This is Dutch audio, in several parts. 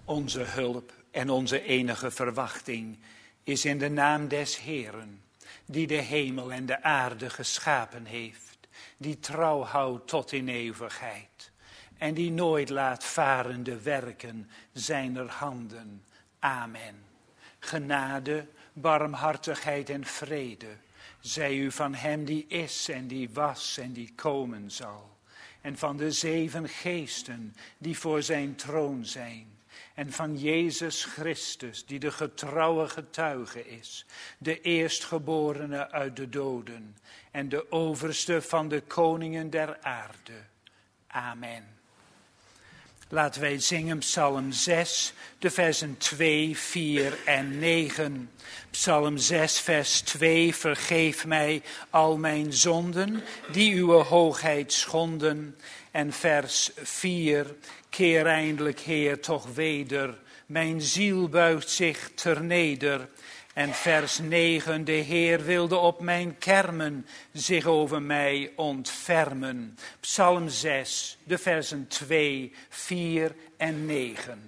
Onze hulp en onze enige verwachting is in de naam des Heeren, die de hemel en de aarde geschapen heeft, die trouw houdt tot in eeuwigheid en die nooit laat varen de werken zijner handen. Amen. Genade, barmhartigheid en vrede zij u van hem die is en die was en die komen zal, en van de 7 geesten die voor zijn troon zijn, en van Jezus Christus, die de getrouwe getuige is, de eerstgeborene uit de doden en de overste van de koningen der aarde. Amen. Laten wij zingen Psalm 6, de versen 2, 4 en 9. Psalm 6, vers 2, vergeef mij al mijn zonden, die uw hoogheid schonden. En vers 4, keer eindelijk, Heer, toch weder, mijn ziel buigt zich terneder. En vers 9, de Heer wilde op mijn kermen zich over mij ontfermen. Psalm 6, de versen 2, 4 en 9.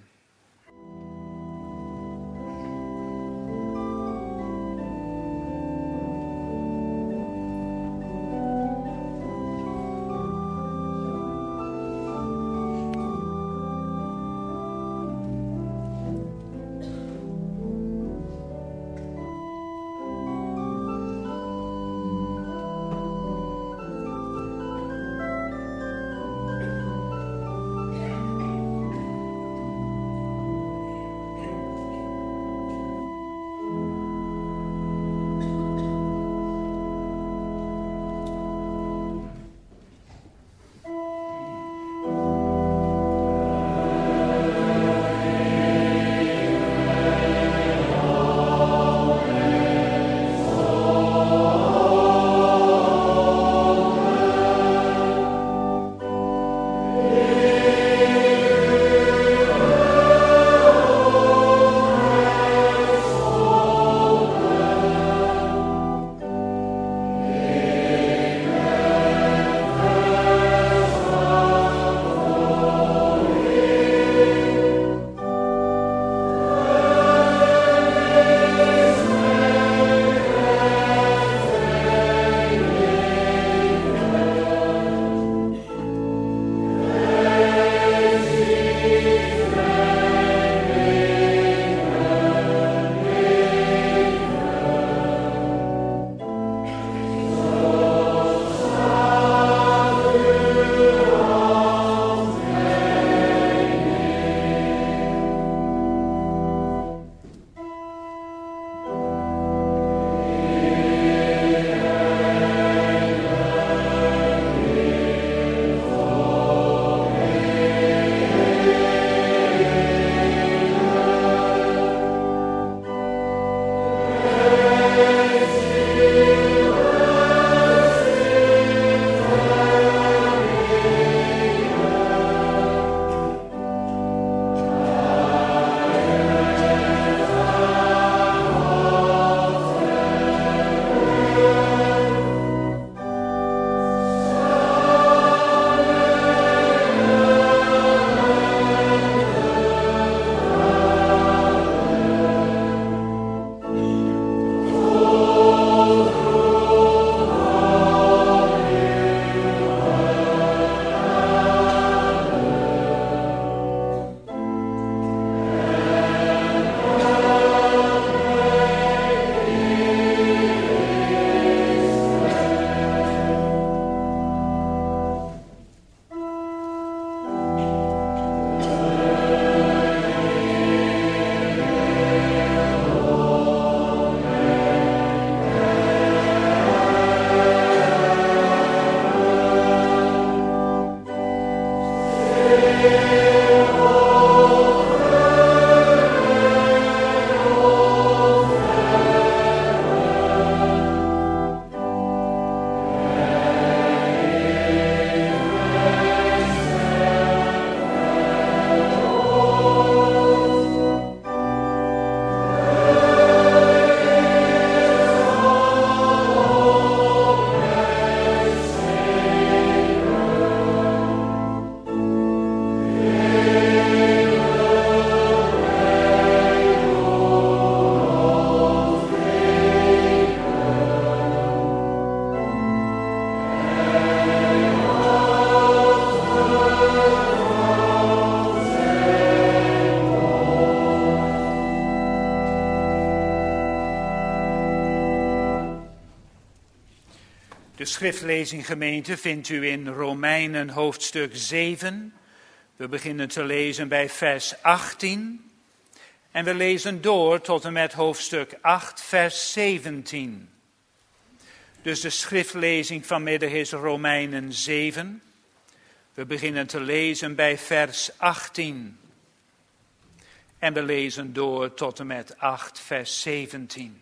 De schriftlezing, gemeente, vindt u in Romeinen hoofdstuk 7. We beginnen te lezen bij vers 18. En we lezen door tot en met hoofdstuk 8, vers 17. Dus de schriftlezing vanmiddag is Romeinen 7. We beginnen te lezen bij vers 18. En we lezen door tot en met 8, vers 17.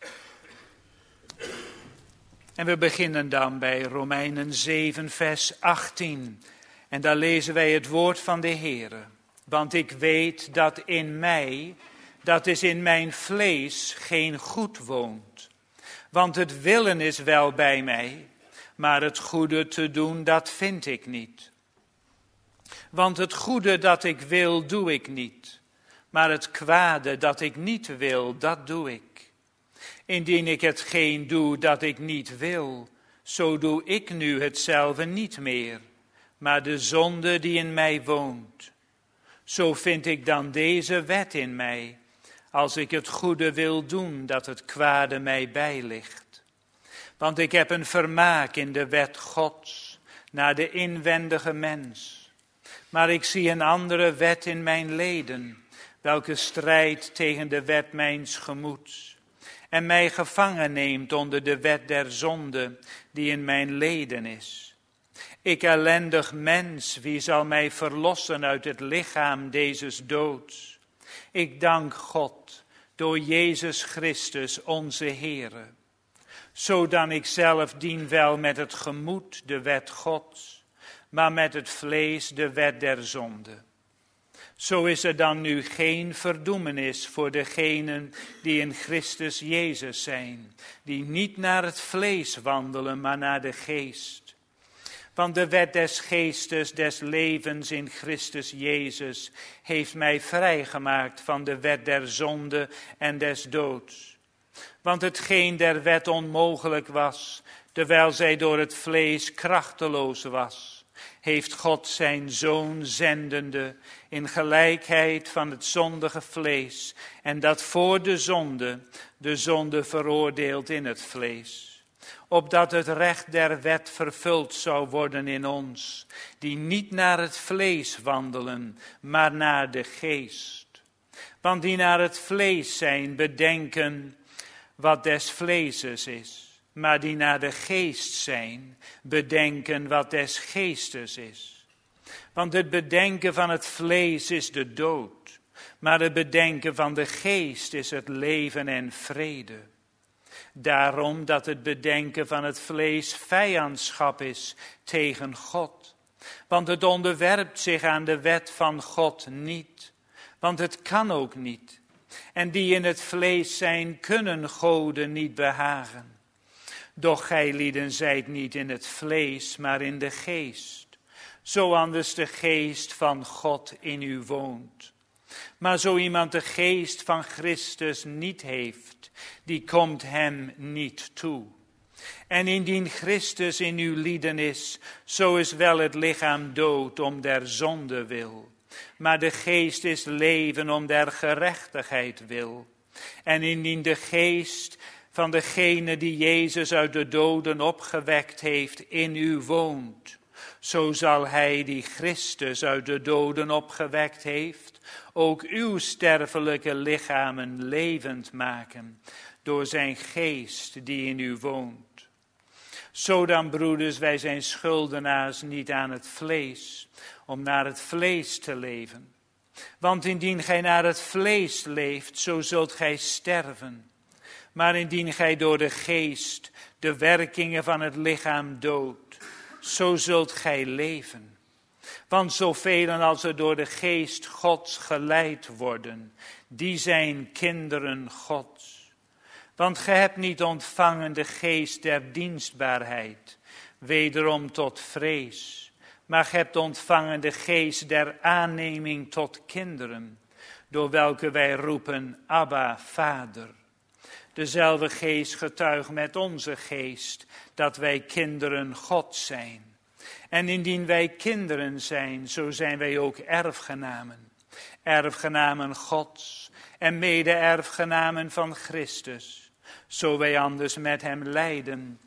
En we beginnen dan bij Romeinen 7, vers 18. En daar lezen wij het woord van de Heere. Want ik weet dat in mij, dat is in mijn vlees, geen goed woont. Want het willen is wel bij mij, maar het goede te doen, dat vind ik niet. Want het goede dat ik wil, doe ik niet. Maar het kwade dat ik niet wil, dat doe ik. Indien ik hetgeen doe dat ik niet wil, zo doe ik nu hetzelfde niet meer, maar de zonde die in mij woont. Zo vind ik dan deze wet in mij, als ik het goede wil doen, dat het kwade mij bijligt. Want ik heb een vermaak in de wet Gods, naar de inwendige mens. Maar ik zie een andere wet in mijn leden, welke strijdt tegen de wet mijns gemoeds. En mij gevangen neemt onder de wet der zonde, die in mijn leden is. Ik ellendig mens, wie zal mij verlossen uit het lichaam dezes doods? Ik dank God, door Jezus Christus onze Heere. Zodan ik zelf dien wel met het gemoed de wet Gods, maar met het vlees de wet der zonde. Zo is er dan nu geen verdoemenis voor degenen die in Christus Jezus zijn, die niet naar het vlees wandelen, maar naar de geest. Want de wet des geestes, des levens in Christus Jezus, heeft mij vrijgemaakt van de wet der zonde en des doods. Want hetgeen der wet onmogelijk was, terwijl zij door het vlees krachteloos was, heeft God zijn Zoon zendende in gelijkheid van het zondige vlees, en dat voor de zonde veroordeeld in het vlees. Opdat het recht der wet vervuld zou worden in ons, die niet naar het vlees wandelen, maar naar de geest. Want die naar het vlees zijn, bedenken wat des vleeses is. Maar die naar de geest zijn, bedenken wat des geestes is. Want het bedenken van het vlees is de dood, maar het bedenken van de geest is het leven en vrede. Daarom dat het bedenken van het vlees vijandschap is tegen God. Want het onderwerpt zich aan de wet van God niet, want het kan ook niet. En die in het vlees zijn, kunnen Gode niet behagen. Doch gijlieden zijt niet in het vlees, maar in de geest. Zo anders de geest van God in u woont. Maar zo iemand de geest van Christus niet heeft, die komt hem niet toe. En indien Christus in uw lieden is, zo is wel het lichaam dood om der zonde wil. Maar de geest is leven om der gerechtigheid wil. En indien de geest van degene die Jezus uit de doden opgewekt heeft in u woont, zo zal hij die Christus uit de doden opgewekt heeft, ook uw sterfelijke lichamen levend maken, door zijn geest die in u woont. Zo dan, broeders, wij zijn schuldenaars niet aan het vlees, om naar het vlees te leven. Want indien gij naar het vlees leeft, zo zult gij sterven. Maar indien gij door de geest de werkingen van het lichaam doodt, zo zult gij leven. Want zoveel als er door de geest Gods geleid worden, die zijn kinderen Gods. Want gij hebt niet ontvangen de geest der dienstbaarheid, wederom tot vrees. Maar gij hebt ontvangen de geest der aanneming tot kinderen, door welke wij roepen, Abba, Vader. Dezelfde geest getuigt met onze geest dat wij kinderen Gods zijn. En indien wij kinderen zijn, zo zijn wij ook erfgenamen. Erfgenamen Gods en mede-erfgenamen van Christus. Zo wij anders met hem lijden,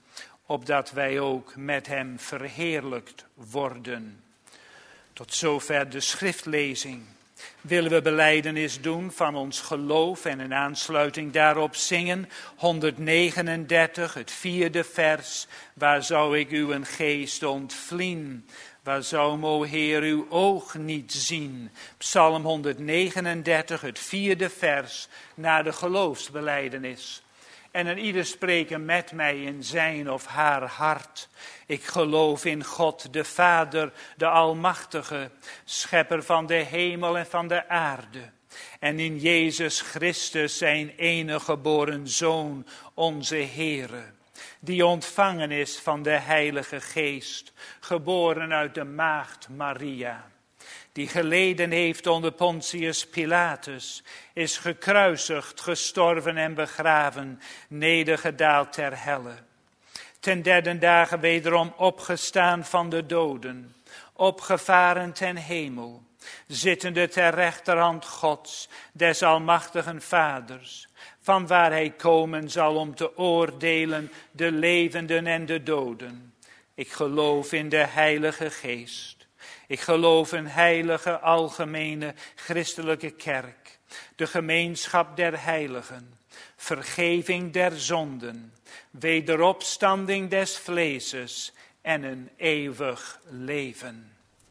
opdat wij ook met hem verheerlijkt worden. Tot zover de schriftlezing. Willen we belijdenis doen van ons geloof en in aansluiting daarop zingen 139, het 4e vers. Waar zou ik uw geest ontvlien? Waar zou, o Heer, uw oog niet zien? Psalm 139, het 4e vers, naar de geloofsbelijdenis. En een ieder spreken met mij in zijn of haar hart. Ik geloof in God, de Vader, de Almachtige, schepper van de hemel en van de aarde. En in Jezus Christus, zijn enige geboren Zoon, onze Heere, die ontvangen is van de Heilige Geest, geboren uit de maagd Maria, die geleden heeft onder Pontius Pilatus, is gekruisigd, gestorven en begraven, nedergedaald ter helle. Ten 3e dagen wederom opgestaan van de doden, opgevaren ten hemel, zittende ter rechterhand Gods, des almachtigen Vaders, van waar hij komen zal om te oordelen de levenden en de doden. Ik geloof in de Heilige Geest. Ik geloof in heilige, algemene, christelijke kerk, de gemeenschap der heiligen, vergeving der zonden, wederopstanding des vleeses en een eeuwig leven.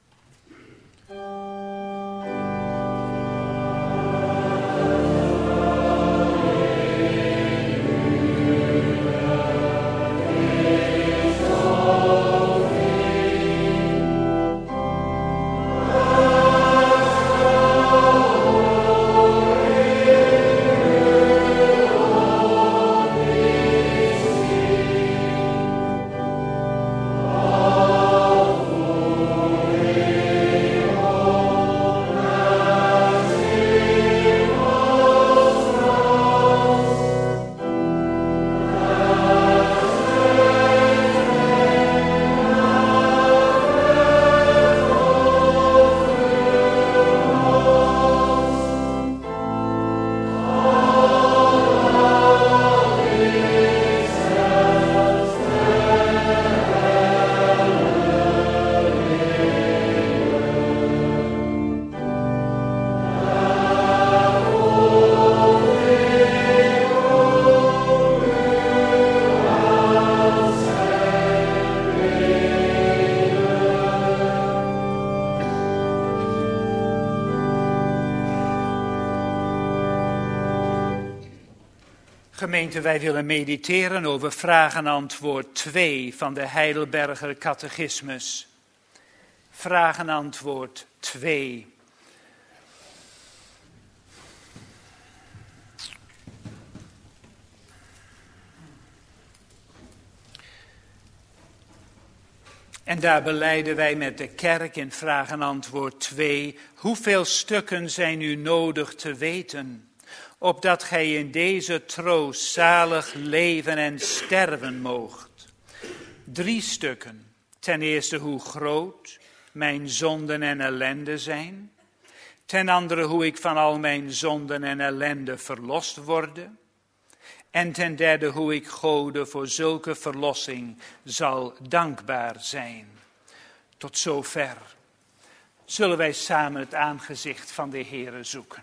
Gemeente, wij willen mediteren over vraag en antwoord 2 van de Heidelberger Catechismus. Vraag en antwoord 2. En daar belijden wij met de kerk in vraag en antwoord 2. Hoeveel stukken zijn u nodig te weten, opdat gij in deze troost zalig leven en sterven moogt? 3 stukken. Ten eerste hoe groot mijn zonden en ellende zijn. Ten andere hoe ik van al mijn zonden en ellende verlost worde. En ten derde hoe ik Gode voor zulke verlossing zal dankbaar zijn. Tot zover. Zullen wij samen het aangezicht van de Heere zoeken.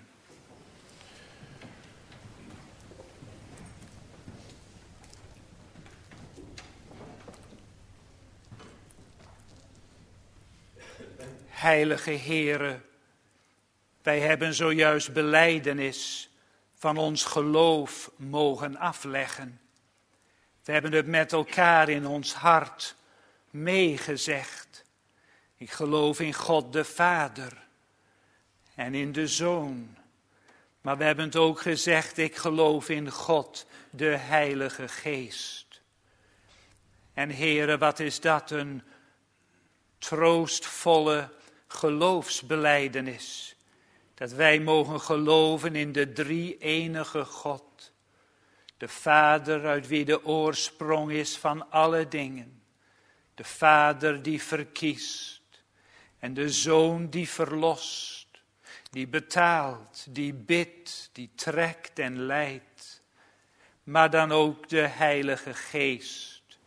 Heilige Heere, wij hebben zojuist belijdenis van ons geloof mogen afleggen. We hebben het met elkaar in ons hart meegezegd. Ik geloof in God de Vader en in de Zoon. Maar we hebben het ook gezegd, ik geloof in God de Heilige Geest. En Heere, wat is dat een troostvolle geloofsbelijdenis. Dat wij mogen geloven in de drie-enige God. De Vader uit wie de oorsprong is van alle dingen. De Vader die verkiest. En de Zoon die verlost. Die betaalt, die bidt, die trekt en leidt. Maar dan ook de Heilige Geest.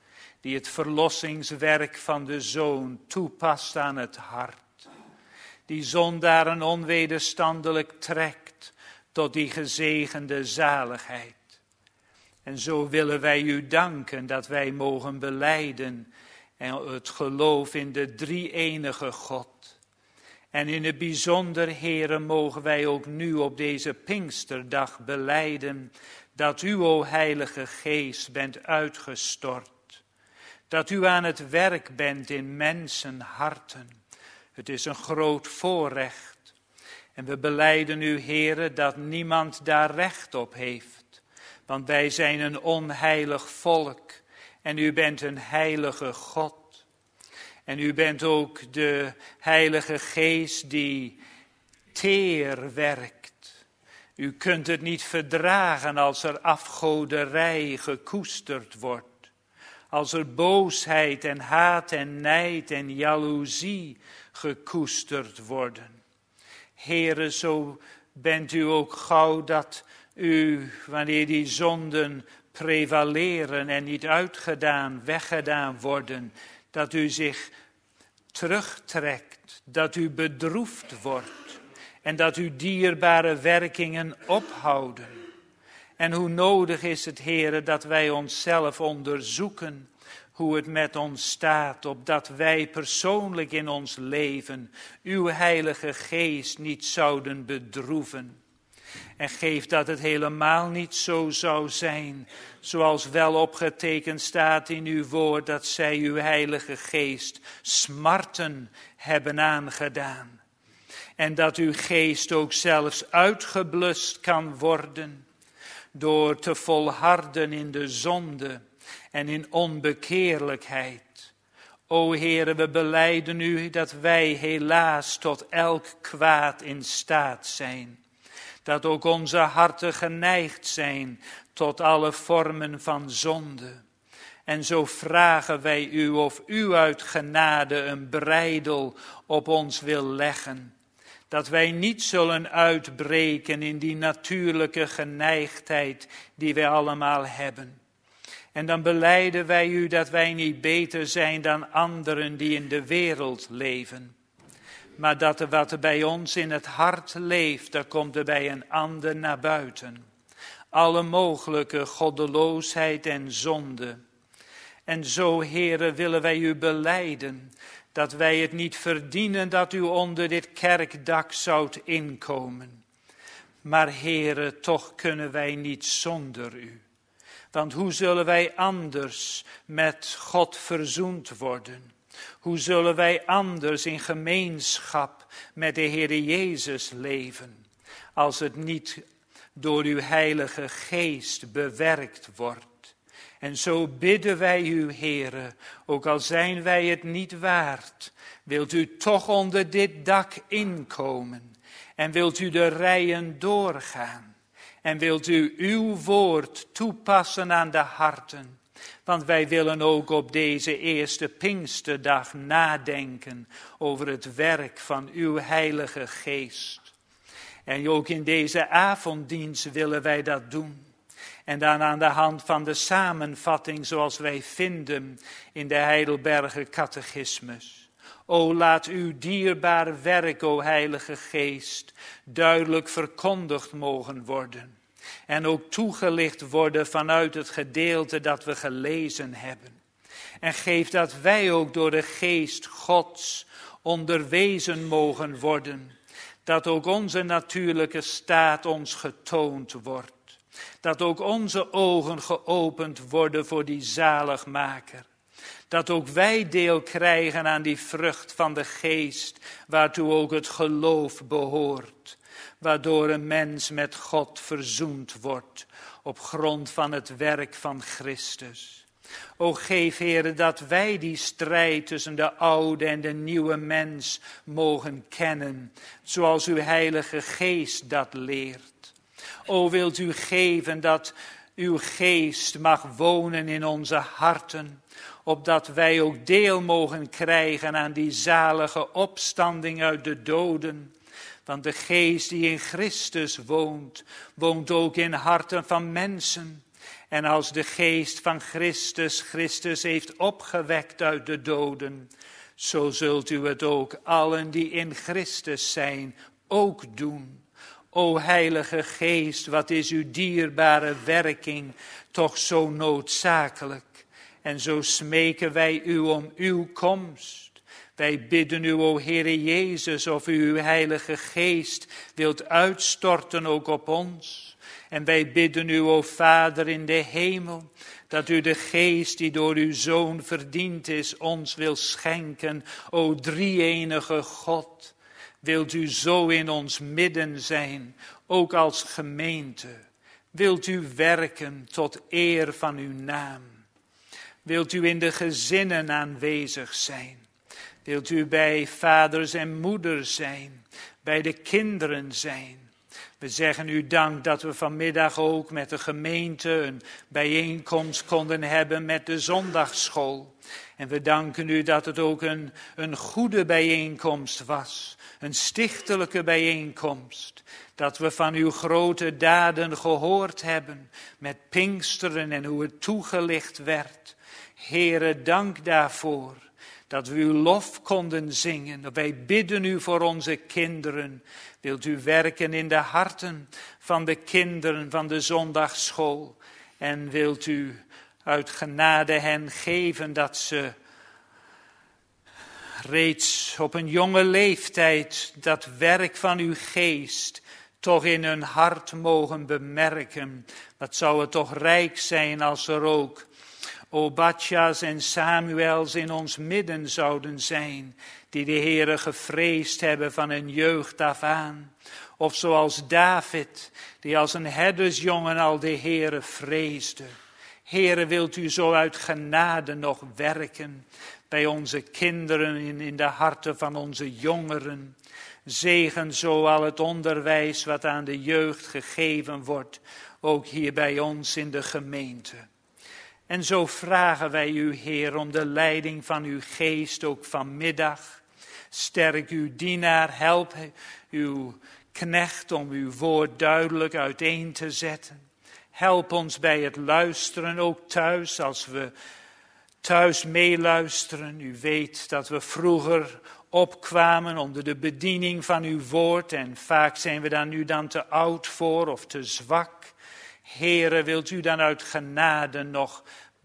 die het verlossingswerk van de Zoon toepast aan het hart. Die zondaren onwederstandelijk trekt tot die gezegende zaligheid. En zo willen wij u danken dat wij mogen belijden en het geloof in de drie-enige God. En in het bijzonder, Heere, mogen wij ook nu op deze Pinksterdag belijden dat u, o Heilige Geest, bent uitgestort. Dat u aan het werk bent in mensenharten. Het is een groot voorrecht. En we belijden u, Heere, dat niemand daar recht op heeft. Want wij zijn een onheilig volk en u bent een heilige God. En u bent ook de Heilige Geest die teer werkt. U kunt het niet verdragen als er afgoderij gekoesterd wordt. Als er boosheid en haat en nijd en jaloezie gekoesterd worden. Heere, zo bent u ook gauw dat u, wanneer die zonden prevaleren en niet uitgedaan, weggedaan worden, dat u zich terugtrekt, dat u bedroefd wordt en dat uw dierbare werkingen ophouden. En hoe nodig is het, Heere, dat wij onszelf onderzoeken hoe het met ons staat, opdat wij persoonlijk in ons leven uw Heilige Geest niet zouden bedroeven. En geef dat het helemaal niet zo zou zijn, zoals wel opgetekend staat in uw woord, dat zij uw Heilige Geest smarten hebben aangedaan. En dat uw geest ook zelfs uitgeblust kan worden door te volharden in de zonde en in onbekeerlijkheid. O Heere, we belijden u dat wij helaas tot elk kwaad in staat zijn. Dat ook onze harten geneigd zijn tot alle vormen van zonde. En zo vragen wij u of u uit genade een breidel op ons wil leggen. Dat wij niet zullen uitbreken in die natuurlijke geneigdheid die wij allemaal hebben. En dan belijden wij u dat wij niet beter zijn dan anderen die in de wereld leven. Maar dat er wat er bij ons in het hart leeft, dat komt er bij een ander naar buiten. Alle mogelijke goddeloosheid en zonde. En zo, Heere, willen wij u belijden dat wij het niet verdienen dat u onder dit kerkdak zoudt inkomen. Maar, Heere, toch kunnen wij niet zonder u. Want hoe zullen wij anders met God verzoend worden? Hoe zullen wij anders in gemeenschap met de Heer Jezus leven, als het niet door uw Heilige Geest bewerkt wordt? En zo bidden wij u, Heere, ook al zijn wij het niet waard, wilt u toch onder dit dak inkomen en wilt u de rijen doorgaan en wilt u uw woord toepassen aan de harten. Want wij willen ook op deze eerste Pinksterdag nadenken over het werk van uw Heilige Geest. En ook in deze avonddienst willen wij dat doen. En dan aan de hand van de samenvatting zoals wij vinden in de Heidelberger Catechismus. O, laat uw dierbaar werk, o Heilige Geest, duidelijk verkondigd mogen worden. En ook toegelicht worden vanuit het gedeelte dat we gelezen hebben. En geef dat wij ook door de Geest Gods onderwezen mogen worden. Dat ook onze natuurlijke staat ons getoond wordt. Dat ook onze ogen geopend worden voor die zaligmaker. Dat ook wij deel krijgen aan die vrucht van de Geest, waartoe ook het geloof behoort. Waardoor een mens met God verzoend wordt op grond van het werk van Christus. O geef, Heere, dat wij die strijd tussen de oude en de nieuwe mens mogen kennen, zoals uw Heilige Geest dat leert. O wilt u geven dat uw Geest mag wonen in onze harten, opdat wij ook deel mogen krijgen aan die zalige opstanding uit de doden. Want de Geest die in Christus woont, woont ook in harten van mensen. En als de geest van Christus heeft opgewekt uit de doden, zo zult u het ook allen die in Christus zijn, ook doen. O Heilige Geest, wat is uw dierbare werking toch zo noodzakelijk. En zo smeken wij u om uw komst. Wij bidden u, o Heere Jezus, of u uw Heilige Geest wilt uitstorten ook op ons. En wij bidden u, o Vader in de hemel, dat u de geest die door uw Zoon verdiend is, ons wil schenken. O drie-enige God, wilt u zo in ons midden zijn, ook als gemeente. Wilt u werken tot eer van uw naam. Wilt u in de gezinnen aanwezig zijn. Wilt u bij vaders en moeders zijn, bij de kinderen zijn. We zeggen u dank dat we vanmiddag ook met de gemeente een bijeenkomst konden hebben met de zondagsschool. En we danken u dat het ook een goede bijeenkomst was, een stichtelijke bijeenkomst. Dat we van uw grote daden gehoord hebben met Pinksteren en hoe het toegelicht werd. Heere, dank daarvoor. Dat we uw lof konden zingen. Wij bidden u voor onze kinderen. Wilt u werken in de harten van de kinderen van de zondagsschool. En wilt u uit genade hen geven dat ze reeds op een jonge leeftijd dat werk van uw geest toch in hun hart mogen bemerken. Wat zou het toch rijk zijn als er ook Obadja's en Samuels in ons midden zouden zijn, die de Heere gevreesd hebben van hun jeugd af aan. Of zoals David, die als een herdersjongen al de Heere vreesde. Heere, wilt u zo uit genade nog werken bij onze kinderen in de harten van onze jongeren. Zegen zo al het onderwijs wat aan de jeugd gegeven wordt, ook hier bij ons in de gemeente. En zo vragen wij u, Heer, om de leiding van uw geest ook vanmiddag. Sterk uw dienaar, help uw knecht om uw woord duidelijk uiteen te zetten. Help ons bij het luisteren, ook thuis, als we thuis meeluisteren. U weet dat we vroeger opkwamen onder de bediening van uw woord en vaak zijn we daar nu dan te oud voor of te zwak. Heere, wilt u dan uit genade nog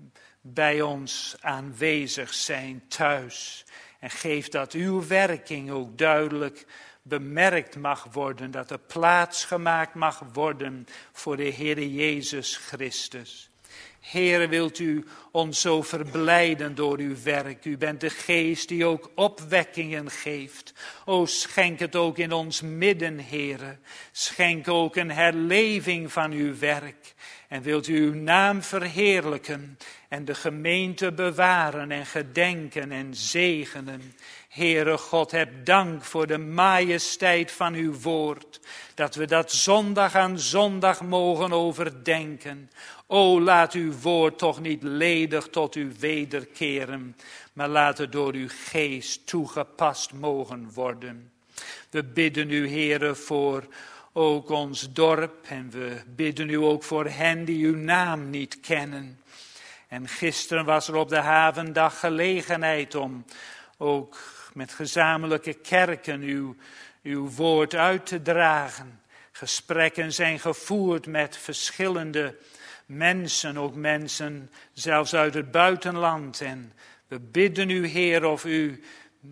bij ons aanwezig zijn thuis. En geef dat uw werking ook duidelijk bemerkt mag worden. Dat er plaats gemaakt mag worden voor de Heere Jezus Christus. Heere, wilt u ons zo verblijden door uw werk. U bent de geest die ook opwekkingen geeft. O, schenk het ook in ons midden, Heere. Schenk ook een herleving van uw werk. En wilt u uw naam verheerlijken en de gemeente bewaren en gedenken en zegenen. Heere God, heb dank voor de majesteit van uw woord. Dat we dat zondag aan zondag mogen overdenken. O, laat uw woord toch niet ledig tot u wederkeren, maar laat het door uw geest toegepast mogen worden. We bidden u, Heere, voor ook ons dorp en we bidden u ook voor hen die uw naam niet kennen. En gisteren was er op de Havendag gelegenheid om ook met gezamenlijke kerken uw woord uit te dragen. Gesprekken zijn gevoerd met verschillende mensen, ook mensen zelfs uit het buitenland. En we bidden u, Heer, of u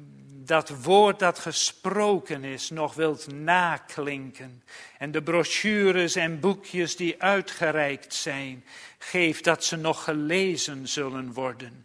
dat woord dat gesproken is nog wilt naklinken. En de brochures en boekjes die uitgereikt zijn, geef dat ze nog gelezen zullen worden.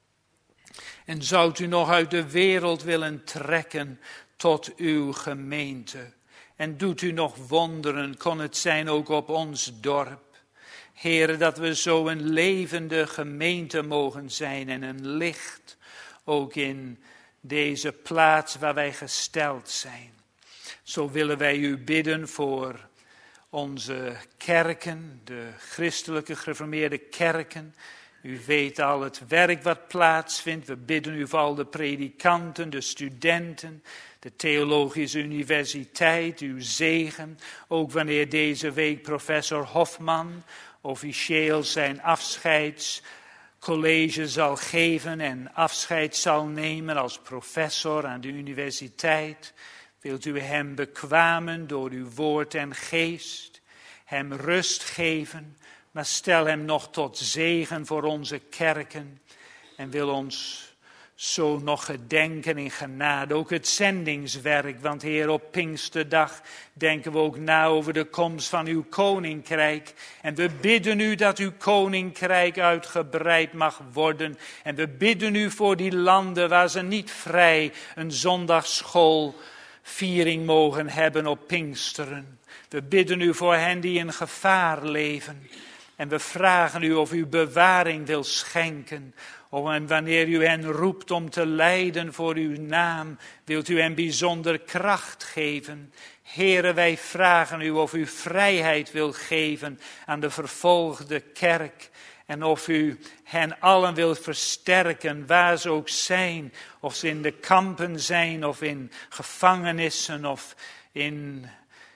En zoudt u nog uit de wereld willen trekken tot uw gemeente. En doet u nog wonderen, kon het zijn ook op ons dorp. Heere, dat we zo een levende gemeente mogen zijn en een licht ook in deze plaats waar wij gesteld zijn. Zo willen wij u bidden voor onze kerken, de christelijke gereformeerde kerken. U weet al het werk wat plaatsvindt. We bidden u voor al de predikanten, de studenten, de Theologische Universiteit, uw zegen. Ook wanneer deze week professor Hofman officieel zijn afscheidscollege zal geven en afscheid zal nemen als professor aan de universiteit. Wilt u hem bekwamen door uw woord en geest, hem rust geven, maar stel hem nog tot zegen voor onze kerken en wil ons zo nog gedenken in genade, ook het zendingswerk. Want Heer, op Pinksterdag denken we ook na over de komst van uw koninkrijk. En we bidden u dat uw koninkrijk uitgebreid mag worden. En we bidden u voor die landen waar ze niet vrij een zondagsschoolviering mogen hebben op Pinksteren. We bidden u voor hen die in gevaar leven. En we vragen u of u bewaring wil schenken. En wanneer u hen roept om te lijden voor uw naam, wilt u hen bijzonder kracht geven. Heere, wij vragen u of u vrijheid wil geven aan de vervolgde kerk. En of u hen allen wilt versterken, waar ze ook zijn. Of ze in de kampen zijn, of in gevangenissen, of in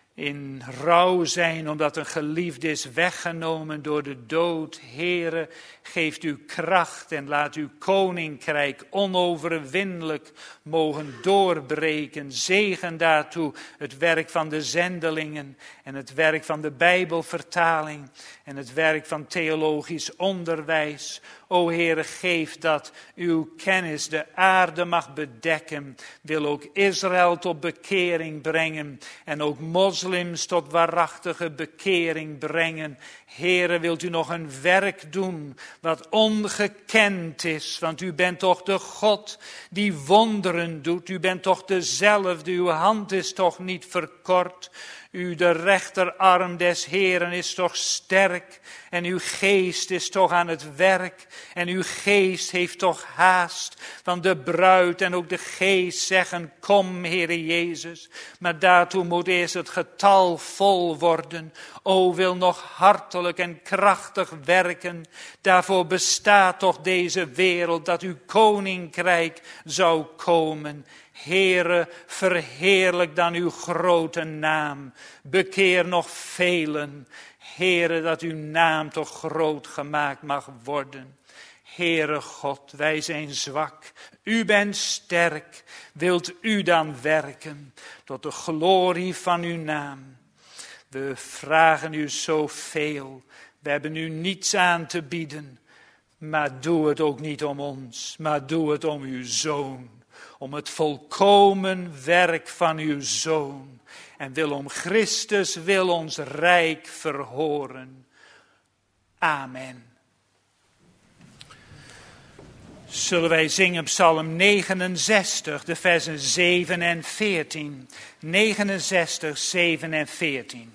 rouw zijn omdat een geliefde is weggenomen door de dood. Heere, geeft u kracht en laat uw koninkrijk onoverwinnelijk mogen doorbreken. Zegen daartoe het werk van de zendelingen en het werk van de Bijbelvertaling en het werk van theologisch onderwijs. O Heere, geef dat uw kennis de aarde mag bedekken. Wil ook Israël tot bekering brengen en ook moslims tot waarachtige bekering brengen. Heere, wilt u nog een werk doen wat ongekend is, want u bent toch de God die wonderen doet. U bent toch dezelfde, uw hand is toch niet verkort. De rechterarm des Heeren is toch sterk en uw geest is toch aan het werk en uw geest heeft toch haast. Want de bruid en ook de geest zeggen, kom Heere Jezus. Maar daartoe moet eerst het getal vol worden. O, wil nog hartelijk en krachtig werken. Daarvoor bestaat toch deze wereld, dat uw koninkrijk zou komen. Heere, verheerlijk dan uw grote naam. Bekeer nog velen. Heere, dat uw naam toch groot gemaakt mag worden. Heere God, wij zijn zwak. U bent sterk. Wilt u dan werken tot de glorie van uw naam? We vragen u zoveel. We hebben u niets aan te bieden. Maar doe het ook niet om ons, maar doe het om uw Zoon. Om het volkomen werk van uw Zoon. En wil om Christus, wil ons rijk verhoren. Amen. Zullen wij zingen Psalm 69, de versen 7 en 14. 69, 7 en 14.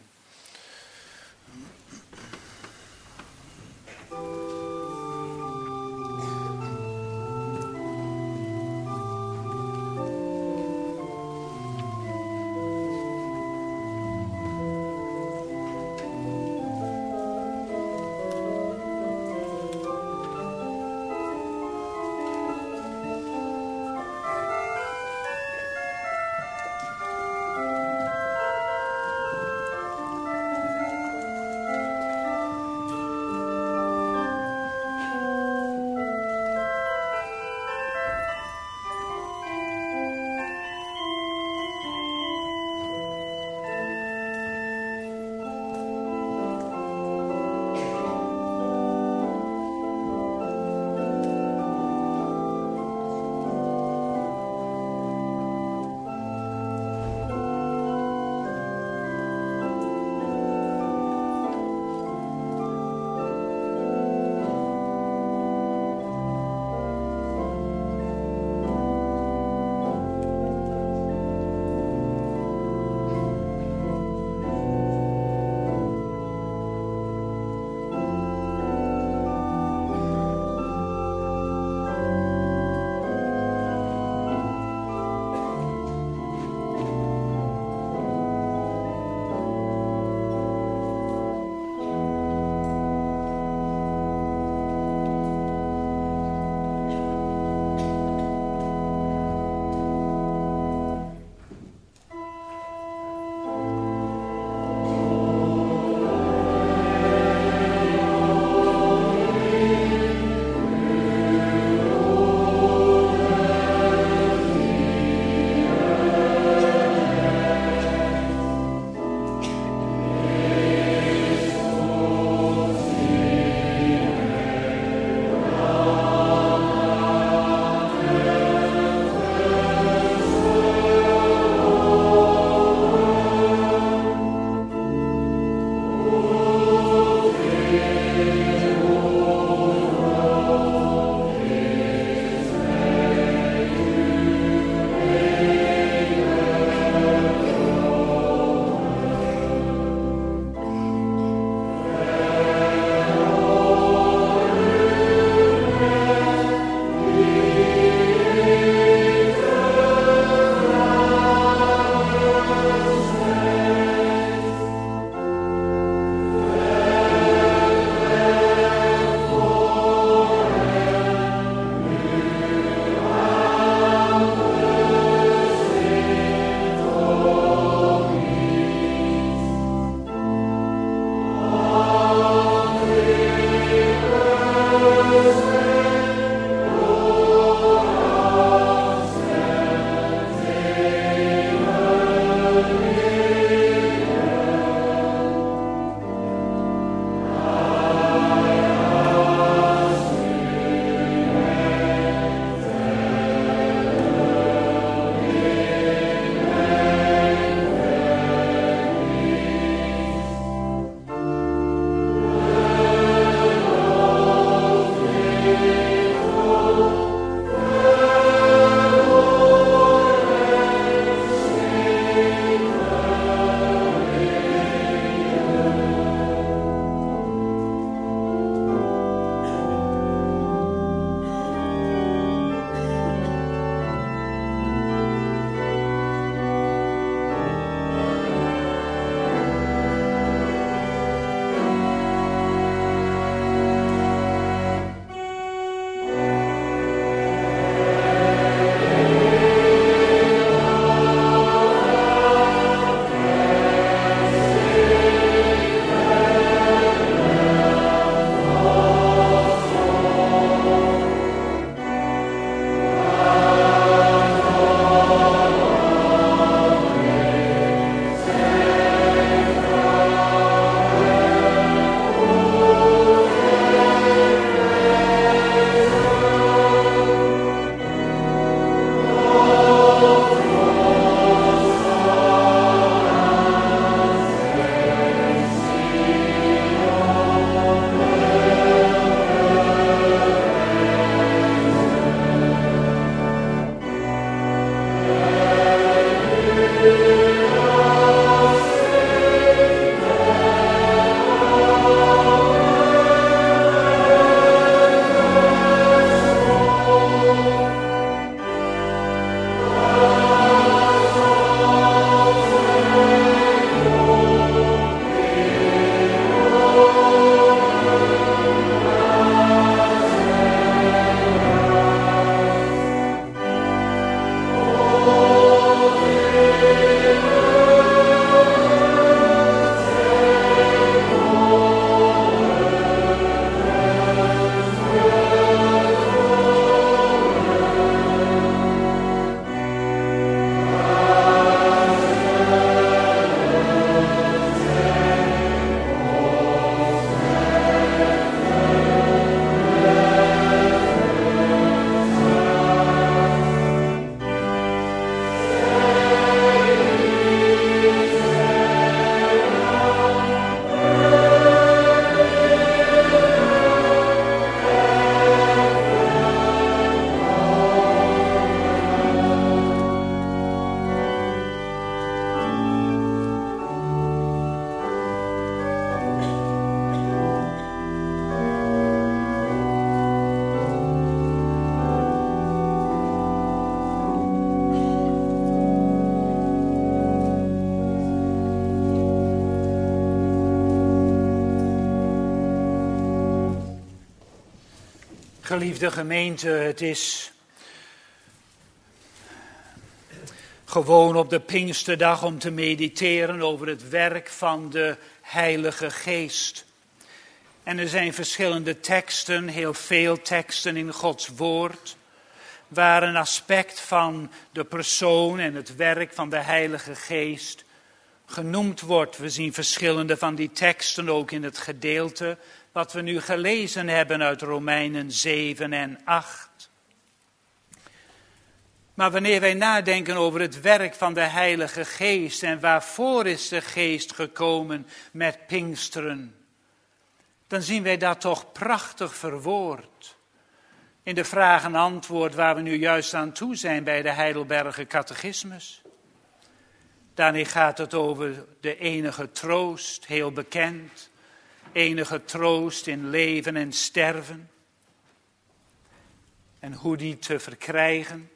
Geliefde gemeente, het is gewoon op de Pinksterdag om te mediteren over het werk van de Heilige Geest. En er zijn verschillende teksten, heel veel teksten in Gods woord, waar een aspect van de persoon en het werk van de Heilige Geest genoemd wordt. We zien verschillende van die teksten ook in het gedeelte wat we nu gelezen hebben uit Romeinen 7 en 8. Maar wanneer wij nadenken over het werk van de Heilige Geest en waarvoor is de Geest gekomen met Pinksteren, dan zien wij dat toch prachtig verwoord. In de vraag en antwoord waar we nu juist aan toe zijn bij de Heidelberger Catechismus. Daarin gaat het over de enige troost, heel bekend. Enige troost in leven en sterven. En hoe die te verkrijgen.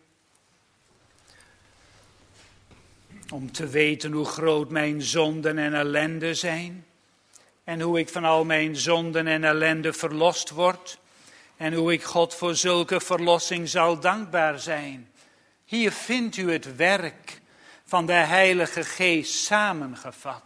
Om te weten hoe groot mijn zonden en ellende zijn. En hoe ik van al mijn zonden en ellende verlost word. En hoe ik God voor zulke verlossing zal dankbaar zijn. Hier vindt u het werk van de Heilige Geest samengevat.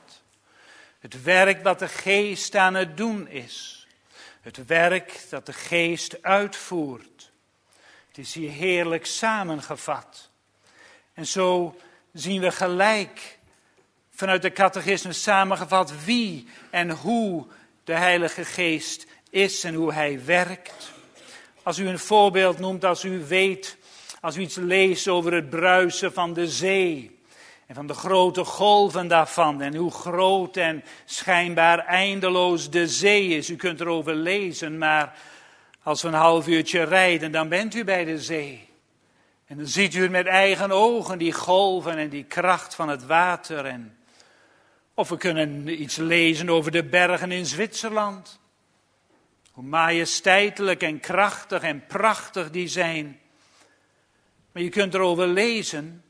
Het werk wat de Geest aan het doen is. Het werk dat de Geest uitvoert. Het is hier heerlijk samengevat. En zo zien we gelijk vanuit de catechismus samengevat wie en hoe de Heilige Geest is en hoe hij werkt. Als u een voorbeeld noemt, als u weet, als u iets leest over het bruisen van de zee. En van de grote golven daarvan. En hoe groot en schijnbaar eindeloos de zee is. U kunt erover lezen, maar als we een half uurtje rijden, dan bent u bij de zee. En dan ziet u het met eigen ogen, die golven en die kracht van het water. Of we kunnen iets lezen over de bergen in Zwitserland. Hoe majesteitelijk en krachtig en prachtig die zijn. Maar je kunt erover lezen.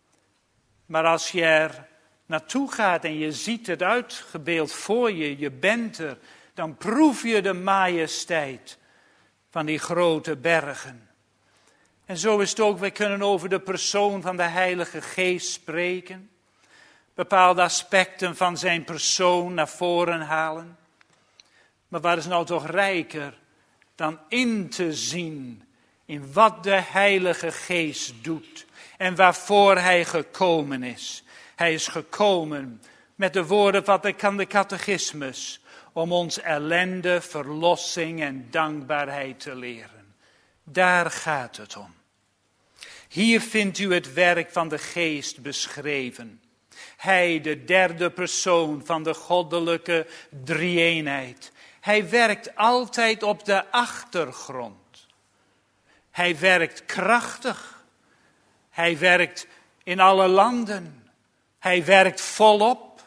Maar als je er naartoe gaat en je ziet het uitgebeeld voor je, je bent er, dan proef je de majesteit van die grote bergen. En zo is het ook, wij kunnen over de persoon van de Heilige Geest spreken. Bepaalde aspecten van zijn persoon naar voren halen. Maar wat is nou toch rijker dan in te zien in wat de Heilige Geest doet. En waarvoor hij gekomen is. Hij is gekomen met de woorden van de catechismus. Om ons ellende, verlossing en dankbaarheid te leren. Daar gaat het om. Hier vindt u het werk van de Geest beschreven. Hij, de derde persoon van de goddelijke drie-eenheid. Hij werkt altijd op de achtergrond. Hij werkt krachtig. Hij werkt in alle landen. Hij werkt volop.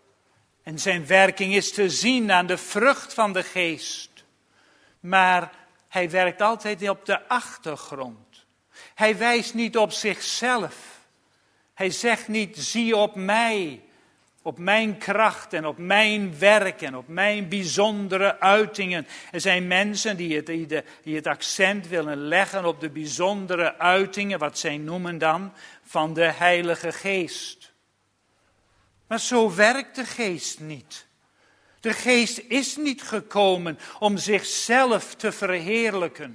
En zijn werking is te zien aan de vrucht van de Geest. Maar hij werkt altijd op de achtergrond. Hij wijst niet op zichzelf. Hij zegt niet, zie op mij, op mijn kracht en op mijn werk en op mijn bijzondere uitingen. Er zijn mensen die het accent willen leggen op de bijzondere uitingen, wat zij noemen dan, van de Heilige Geest. Maar zo werkt de Geest niet. De Geest is niet gekomen om zichzelf te verheerlijken.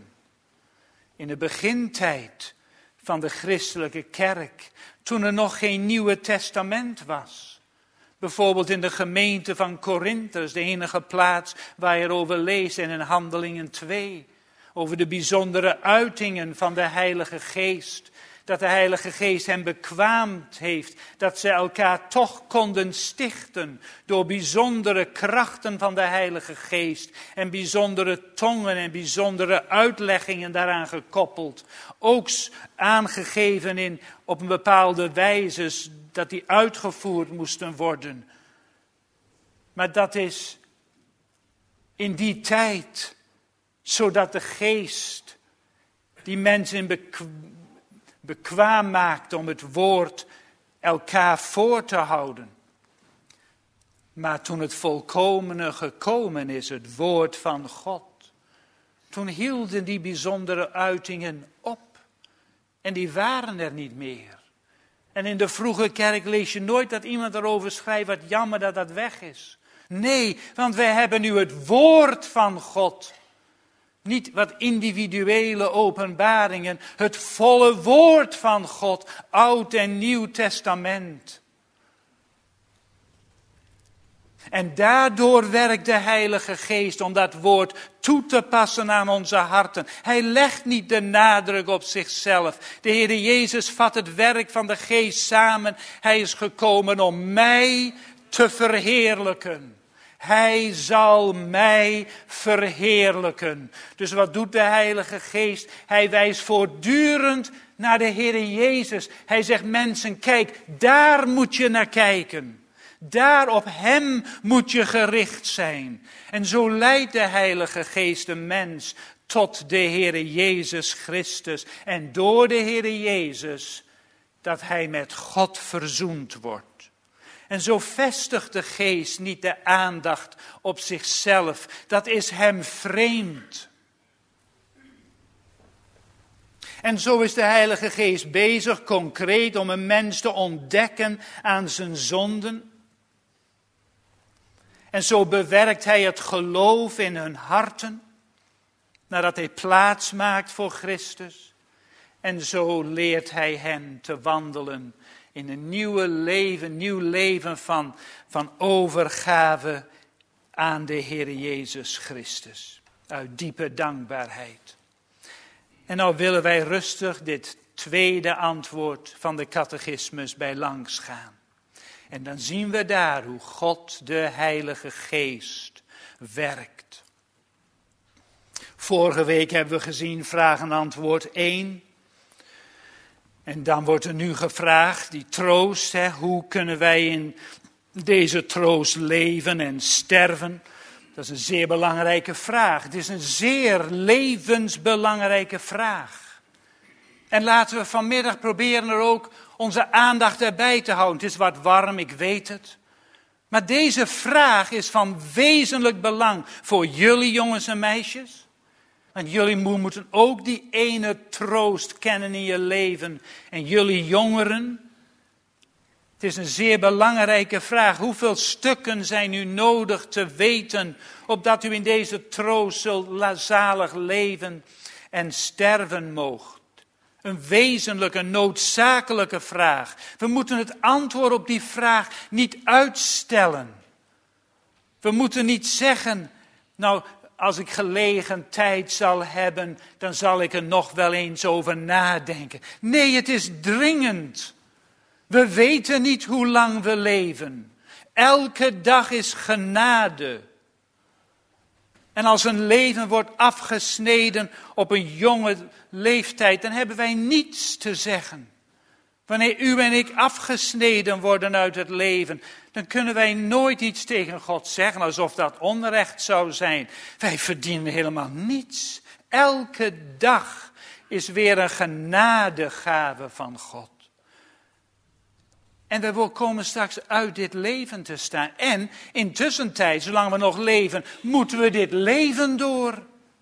In de begintijd van de christelijke kerk, toen er nog geen Nieuwe Testament was. Bijvoorbeeld in de gemeente van Korinthe, de enige plaats waar je erover leest in Handelingen 2. Over de bijzondere uitingen van de Heilige Geest. Dat de Heilige Geest hen bekwaamd heeft. Dat ze elkaar toch konden stichten. Door bijzondere krachten van de Heilige Geest. En bijzondere tongen en bijzondere uitleggingen daaraan gekoppeld. Ook aangegeven op een bepaalde wijze dat die uitgevoerd moesten worden. Maar dat is in die tijd. Zodat de Geest die mensen bekwaam maakt om het woord elkaar voor te houden. Maar toen het volkomene gekomen is, het woord van God. Toen hielden die bijzondere uitingen op. En die waren er niet meer. En in de vroege kerk lees je nooit dat iemand erover schrijft, wat jammer dat dat weg is. Nee, want wij hebben nu het woord van God. Niet wat individuele openbaringen, het volle woord van God, Oud en Nieuw Testament. En daardoor werkt de Heilige Geest om dat woord toe te passen aan onze harten. Hij legt niet de nadruk op zichzelf. De Heer Jezus vat het werk van de Geest samen. Hij is gekomen om mij te verheerlijken. Hij zal mij verheerlijken. Dus wat doet de Heilige Geest? Hij wijst voortdurend naar de Heer Jezus. Hij zegt, mensen, kijk, daar moet je naar kijken. Daar op hem moet je gericht zijn. En zo leidt de Heilige Geest de mens tot de Heere Jezus Christus. En door de Heere Jezus dat hij met God verzoend wordt. En zo vestigt de Geest niet de aandacht op zichzelf. Dat is hem vreemd. En zo is de Heilige Geest bezig concreet om een mens te ontdekken aan zijn zonden. En zo bewerkt hij het geloof in hun harten, nadat hij plaats maakt voor Christus. En zo leert hij hen te wandelen in een nieuw leven van overgave aan de Heer Jezus Christus. Uit diepe dankbaarheid. En nou willen wij rustig dit tweede antwoord van de catechismus bij langs gaan. En dan zien we daar hoe God de Heilige Geest werkt. Vorige week hebben we gezien vraag en antwoord 1. En dan wordt er nu gevraagd, die troost, hoe kunnen wij in deze troost leven en sterven? Dat is een zeer belangrijke vraag. Het is een zeer levensbelangrijke vraag. En laten we vanmiddag proberen er ook onze aandacht erbij te houden. Het is wat warm, ik weet het. Maar deze vraag is van wezenlijk belang voor jullie jongens en meisjes. Want jullie moeten ook die ene troost kennen in je leven. En jullie jongeren. Het is een zeer belangrijke vraag. Hoeveel stukken zijn u nodig te weten, opdat u in deze troost zult zalig leven en sterven moogt? Een wezenlijke, noodzakelijke vraag. We moeten het antwoord op die vraag niet uitstellen. We moeten niet zeggen, nou, als ik gelegen tijd zal hebben, dan zal ik er nog wel eens over nadenken. Nee, het is dringend. We weten niet hoe lang we leven. Elke dag is genade. En als een leven wordt afgesneden op een jonge leeftijd, dan hebben wij niets te zeggen. Wanneer u en ik afgesneden worden uit het leven, dan kunnen wij nooit iets tegen God zeggen, alsof dat onrecht zou zijn. Wij verdienen helemaal niets. Elke dag is weer een genadegave van God. En we komen straks uit dit leven te staan. En intussen, zolang we nog leven, moeten we dit leven door.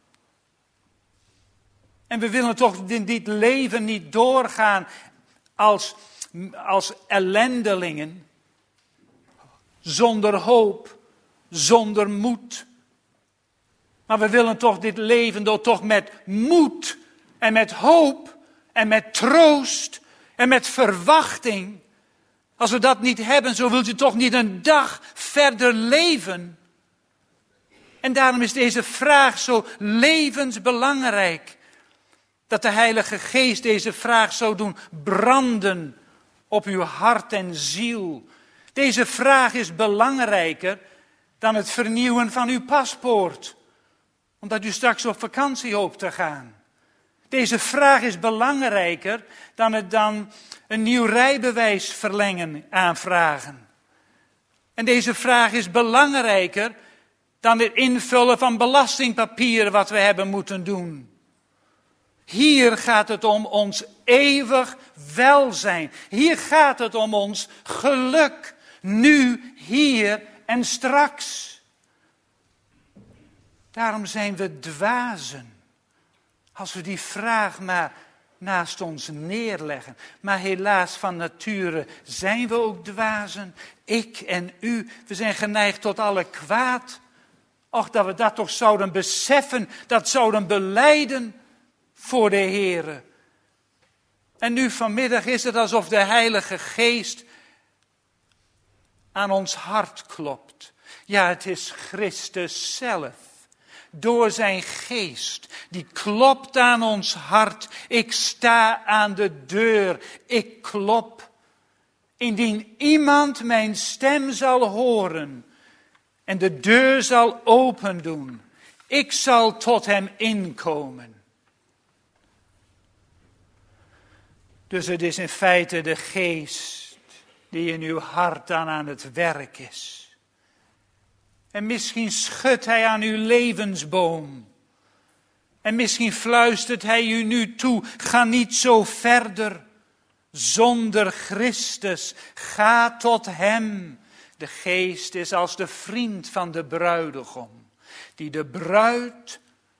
En we willen toch in dit leven niet doorgaan als ellendelingen. Zonder hoop, zonder moed. Maar we willen toch dit leven door toch met moed en met hoop en met troost en met verwachting. Als we dat niet hebben, zo wilt u toch niet een dag verder leven. En daarom is deze vraag zo levensbelangrijk. Dat de Heilige Geest deze vraag zou doen branden op uw hart en ziel. Deze vraag is belangrijker dan het vernieuwen van uw paspoort. Omdat u straks op vakantie hoopt te gaan. Deze vraag is belangrijker dan een nieuw rijbewijs verlengen aanvragen. En deze vraag is belangrijker dan het invullen van belastingpapieren wat we hebben moeten doen. Hier gaat het om ons eeuwig welzijn. Hier gaat het om ons geluk. Nu, hier en straks. Daarom zijn we dwazen. Als we die vraag maar naast ons neerleggen. Maar helaas, van nature zijn we ook dwazen. Ik en u, we zijn geneigd tot alle kwaad. Och, dat we dat toch zouden beseffen, dat zouden belijden voor de Heere. En nu vanmiddag is het alsof de Heilige Geest aan ons hart klopt. Ja, het is Christus zelf. Door zijn geest, die klopt aan ons hart. Ik sta aan de deur, ik klop. Indien iemand mijn stem zal horen en de deur zal open doen, ik zal tot hem inkomen. Dus het is in feite de geest die in uw hart dan aan het werk is. En misschien schudt hij aan uw levensboom. En misschien fluistert hij u nu toe, ga niet zo verder. Zonder Christus, ga tot hem. De geest is als de vriend van de bruidegom, die de bruid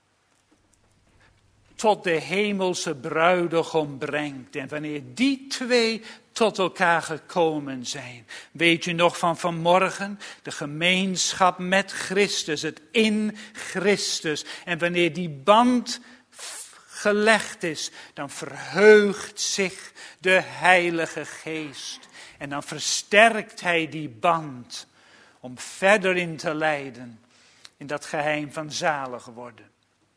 tot de hemelse bruidegom brengt. En wanneer die twee tot elkaar gekomen zijn. Weet u nog van vanmorgen? De gemeenschap met Christus, het in Christus. En wanneer die band gelegd is, dan verheugt zich de Heilige Geest. En dan versterkt hij die band om verder in te leiden in dat geheim van zalig worden.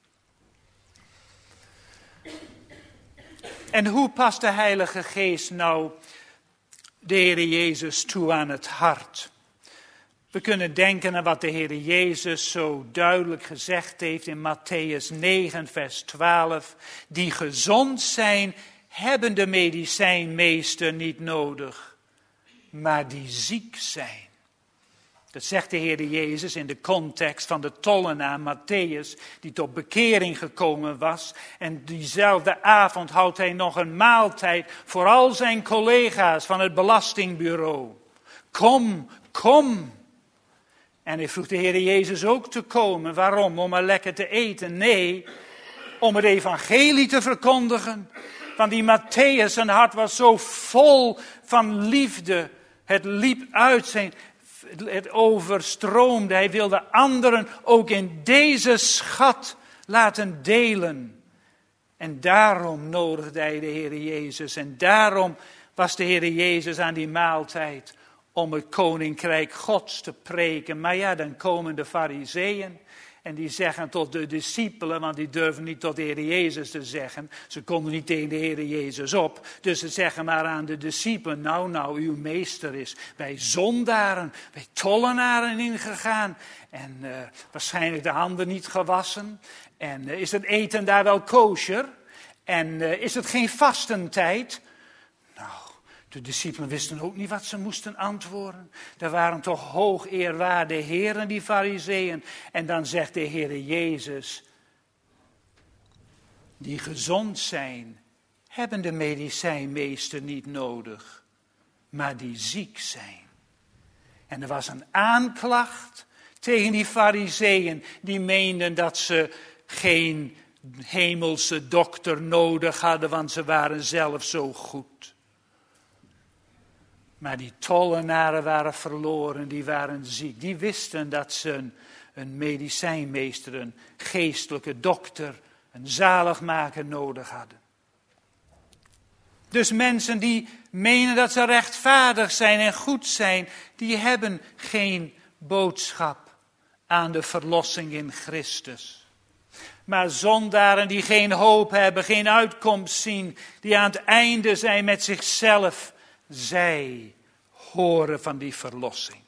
En hoe past de Heilige Geest nou de Heere Jezus toe aan het hart? We kunnen denken aan wat de Heere Jezus zo duidelijk gezegd heeft in Mattheüs 9, vers 12. Die gezond zijn, hebben de medicijnmeester niet nodig, maar die ziek zijn. Dat zegt de Heere Jezus in de context van de tollenaar Matthäus, die tot bekering gekomen was. En diezelfde avond houdt hij nog een maaltijd voor al zijn collega's van het belastingbureau. Kom, kom. En hij vroeg de Heere Jezus ook te komen. Waarom? Om maar lekker te eten? Nee, om het evangelie te verkondigen. Want die Matthäus, zijn hart was zo vol van liefde. Het liep uit het overstroomde. Hij wilde anderen ook in deze schat laten delen. En daarom nodigde hij de Heere Jezus. En daarom was de Heere Jezus aan die maaltijd om het koninkrijk Gods te preken. Maar ja, dan komen de Farizeeën en die zeggen tot de discipelen, want die durven niet tot de Heere Jezus te zeggen. Ze konden niet tegen de Heere Jezus op. Dus ze zeggen maar aan de discipelen, nou, uw meester is bij zondaren, bij tollenaren ingegaan. En waarschijnlijk de handen niet gewassen. En is het eten daar wel kosher? En is het geen vastentijd? Nou, de discipelen wisten ook niet wat ze moesten antwoorden. Er waren toch hoog eerwaarde heren, die Farizeeën. En dan zegt de Heere Jezus, die gezond zijn, hebben de medicijnmeester niet nodig, maar die ziek zijn. En er was een aanklacht tegen die Farizeeën, die meenden dat ze geen hemelse dokter nodig hadden, want ze waren zelf zo goed. Maar die tollenaren waren verloren, die waren ziek. Die wisten dat ze een medicijnmeester, een geestelijke dokter, een zaligmaker nodig hadden. Dus mensen die menen dat ze rechtvaardig zijn en goed zijn, die hebben geen boodschap aan de verlossing in Christus. Maar zondaren die geen hoop hebben, geen uitkomst zien, die aan het einde zijn met zichzelf, zij horen van die verlossing.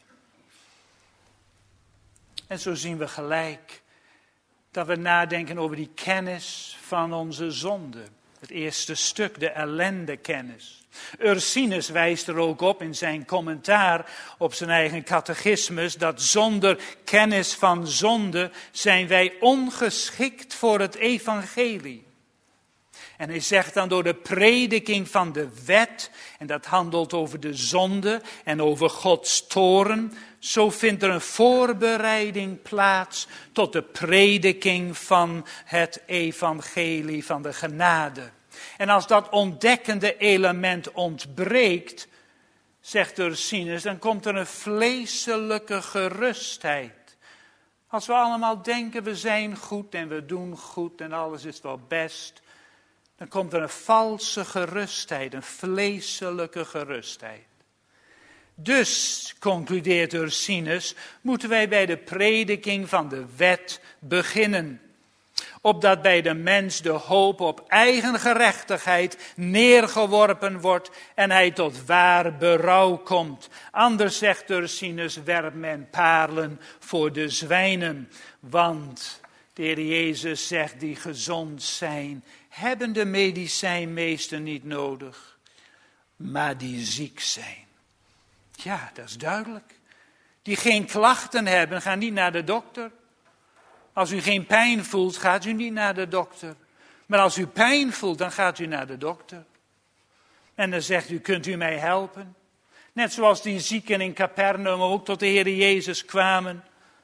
En zo zien we gelijk dat we nadenken over die kennis van onze zonde. Het eerste stuk, de ellendekennis. Ursinus wijst er ook op in zijn commentaar op zijn eigen catechismus, dat zonder kennis van zonde zijn wij ongeschikt voor het evangelie. En hij zegt dan door de prediking van de wet, en dat handelt over de zonde en over Gods toorn, zo vindt er een voorbereiding plaats tot de prediking van het evangelie van de genade. En als dat ontdekkende element ontbreekt, zegt Ursinus, dan komt er een vleeselijke gerustheid. Als we allemaal denken we zijn goed en we doen goed en alles is wel best, dan komt er een valse gerustheid, een vleeselijke gerustheid. Dus, concludeert Ursinus, moeten wij bij de prediking van de wet beginnen. Opdat bij de mens de hoop op eigen gerechtigheid neergeworpen wordt en hij tot waar berouw komt. Anders, zegt Ursinus, werpt men paarlen voor de zwijnen. Want de Heer Jezus zegt, die gezond zijn, hebben de medicijnmeester niet nodig, maar die ziek zijn. Ja, dat is duidelijk. Die geen klachten hebben, gaan niet naar de dokter. Als u geen pijn voelt, gaat u niet naar de dokter. Maar als u pijn voelt, dan gaat u naar de dokter. En dan zegt u, kunt u mij helpen? Net zoals die zieken in Capernaum ook tot de Heer Jezus kwamen.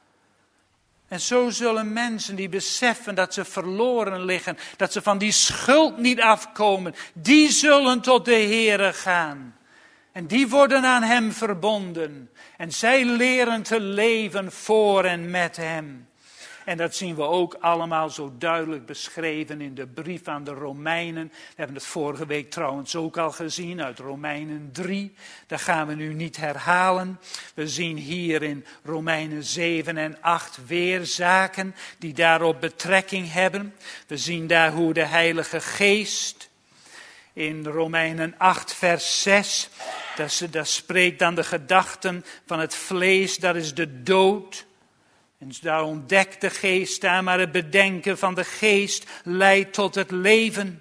En zo zullen mensen die beseffen dat ze verloren liggen, dat ze van die schuld niet afkomen, die zullen tot de Heere gaan. En die worden aan hem verbonden. En zij leren te leven voor en met hem. En dat zien we ook allemaal zo duidelijk beschreven in de brief aan de Romeinen. We hebben het vorige week trouwens ook al gezien uit Romeinen 3. Dat gaan we nu niet herhalen. We zien hier in Romeinen 7 en 8 weer zaken die daarop betrekking hebben. We zien daar hoe de Heilige Geest in Romeinen 8 vers 6... Dat spreekt dan de gedachten van het vlees, dat is de dood. En daar ontdekt de geest daar, maar het bedenken van de geest leidt tot het leven.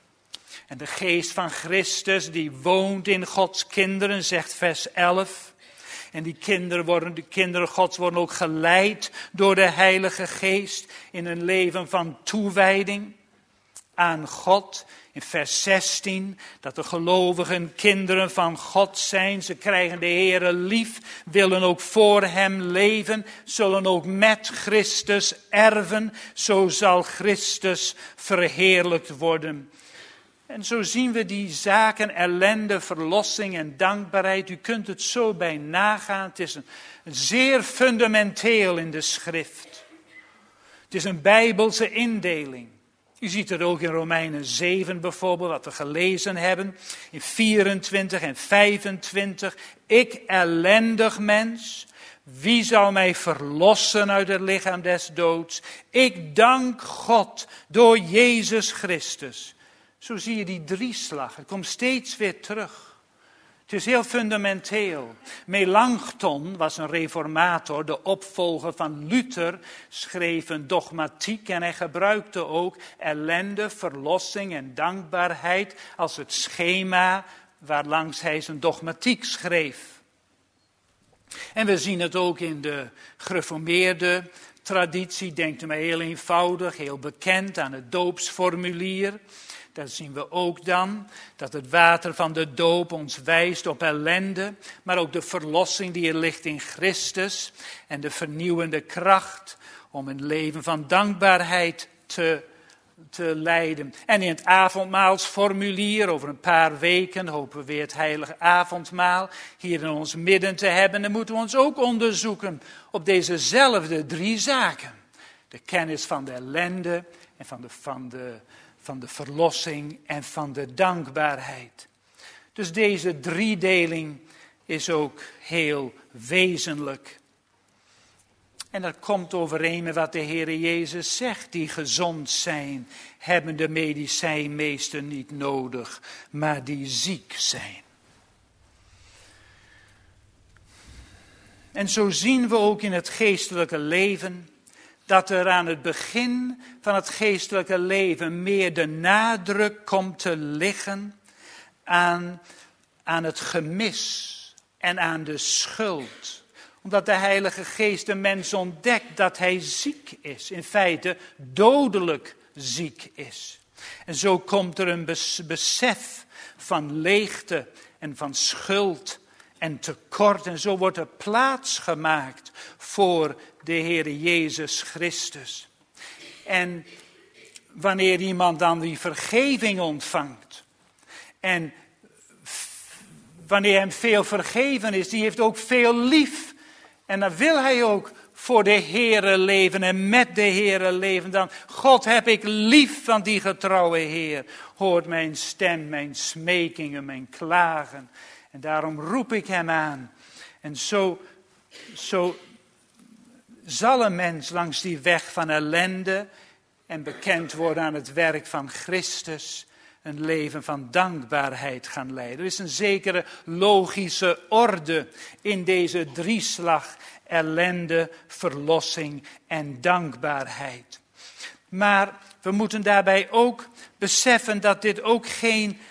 En de geest van Christus die woont in Gods kinderen, zegt vers 11. En de kinderen Gods worden ook geleid door de Heilige Geest in een leven van toewijding aan God. In vers 16, dat de gelovigen kinderen van God zijn. Ze krijgen de Heere lief, willen ook voor hem leven, zullen ook met Christus erven. Zo zal Christus verheerlijkt worden. En zo zien we die zaken, ellende, verlossing en dankbaarheid. U kunt het zo bij nagaan. Het is een zeer fundamenteel in de schrift. Het is een Bijbelse indeling. U ziet het ook in Romeinen 7 bijvoorbeeld, wat we gelezen hebben. In 24 en 25. Ik ellendig mens, wie zal mij verlossen uit het lichaam des doods? Ik dank God door Jezus Christus. Zo zie je die drieslag. Het komt steeds weer terug. Het is heel fundamenteel. Melanchthon was een reformator, de opvolger van Luther, schreef een dogmatiek en hij gebruikte ook ellende, verlossing en dankbaarheid als het schema waarlangs hij zijn dogmatiek schreef. En we zien het ook in de gereformeerde traditie, denkt u maar heel eenvoudig, heel bekend aan het doopsformulier. Daar zien we ook dan dat het water van de doop ons wijst op ellende, maar ook de verlossing die er ligt in Christus en de vernieuwende kracht om een leven van dankbaarheid te leiden. En in het avondmaalsformulier, over een paar weken hopen we weer het heilige avondmaal hier in ons midden te hebben. Dan moeten we ons ook onderzoeken op dezezelfde drie zaken. De kennis van de ellende en van de verlossing en van de dankbaarheid. Dus deze driedeling is ook heel wezenlijk. En dat komt overeen met wat de Heere Jezus zegt. Die gezond zijn, hebben de medicijnmeester niet nodig, maar die ziek zijn. En zo zien we ook in het geestelijke leven dat er aan het begin van het geestelijke leven meer de nadruk komt te liggen aan het gemis en aan de schuld. Omdat de Heilige Geest de mens ontdekt dat hij ziek is, in feite dodelijk ziek is. En zo komt er een besef van leegte en van schuld en tekort. En zo wordt er plaats gemaakt voor de Heer Jezus Christus. En wanneer iemand dan die vergeving ontvangt en wanneer hem veel vergeven is, die heeft ook veel lief. En dan wil hij ook voor de Heere leven en met de Heere leven. Dan, God heb ik lief van die getrouwe Heer. Hoort mijn stem, mijn smekingen, mijn klagen. En daarom roep ik hem aan. En zo zal een mens langs die weg van ellende en bekend worden aan het werk van Christus een leven van dankbaarheid gaan leiden. Er is een zekere logische orde in deze drieslag: ellende, verlossing en dankbaarheid. Maar we moeten daarbij ook beseffen dat dit ook geen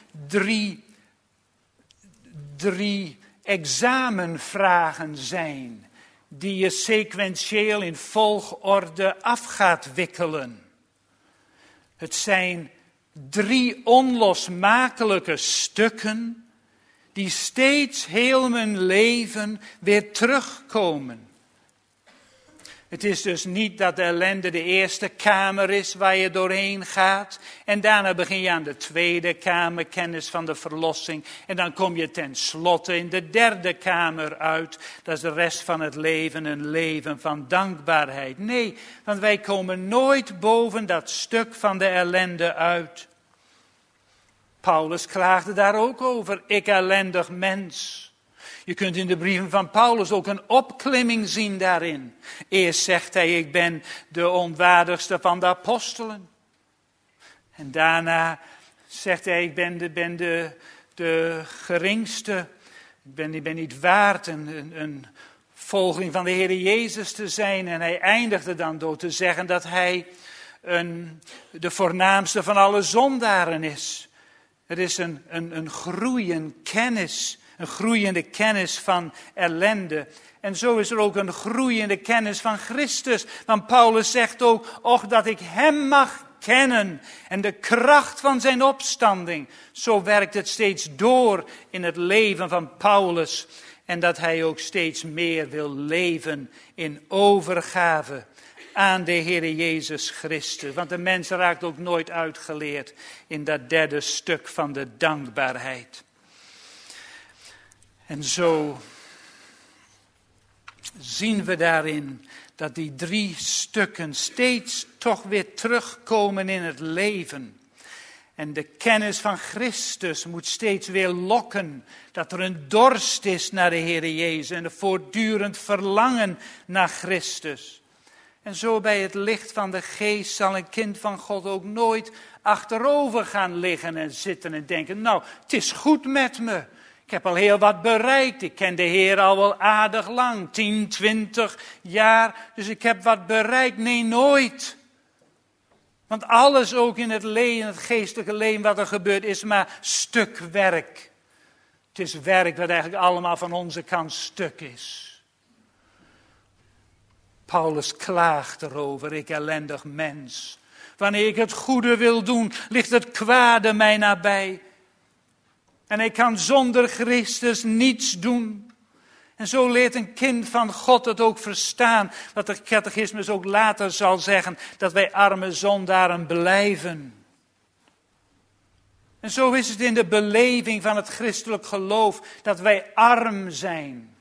drie examenvragen zijn die je sequentieel in volgorde af gaat wikkelen. Het zijn 3 onlosmakelijke stukken die steeds heel mijn leven weer terugkomen. Het is dus niet dat de ellende de eerste kamer is waar je doorheen gaat. En daarna begin je aan de tweede kamer, kennis van de verlossing. En dan kom je tenslotte in de derde kamer uit. Dat is de rest van het leven, een leven van dankbaarheid. Nee, want wij komen nooit boven dat stuk van de ellende uit. Paulus klaagde daar ook over. Ik ellendig mens. Je kunt in de brieven van Paulus ook een opklimming zien daarin. Eerst zegt hij, ik ben de onwaardigste van de apostelen. En daarna zegt hij, ik ben de geringste. Ik ben niet waard een volgeling van de Heer Jezus te zijn. En hij eindigde dan door te zeggen dat hij de voornaamste van alle zondaren is. Er is een groeiende kennis van ellende. En zo is er ook een groeiende kennis van Christus. Want Paulus zegt ook, och dat ik hem mag kennen. En de kracht van zijn opstanding. Zo werkt het steeds door in het leven van Paulus. En dat hij ook steeds meer wil leven in overgave aan de Heer Jezus Christus. Want de mens raakt ook nooit uitgeleerd in dat derde stuk van de dankbaarheid. En zo zien we daarin dat die 3 stukken steeds toch weer terugkomen in het leven. En de kennis van Christus moet steeds weer lokken. Dat er een dorst is naar de Heer Jezus en een voortdurend verlangen naar Christus. En zo bij het licht van de geest zal een kind van God ook nooit achterover gaan liggen en zitten en denken, nou, het is goed met me. Ik heb al heel wat bereikt. Ik ken de Heer al wel aardig lang, 10, 20 jaar. Dus ik heb wat bereikt. Nee, nooit. Want alles ook in het leven, het geestelijke leven wat er gebeurt, is maar stuk werk. Het is werk wat eigenlijk allemaal van onze kant stuk is. Paulus klaagt erover, ik ellendig mens. Wanneer ik het goede wil doen, ligt het kwade mij nabij. En ik kan zonder Christus niets doen. En zo leert een kind van God het ook verstaan. Wat de catechismus ook later zal zeggen. Dat wij arme zondaren blijven. En zo is het in de beleving van het christelijk geloof. Dat wij arm zijn.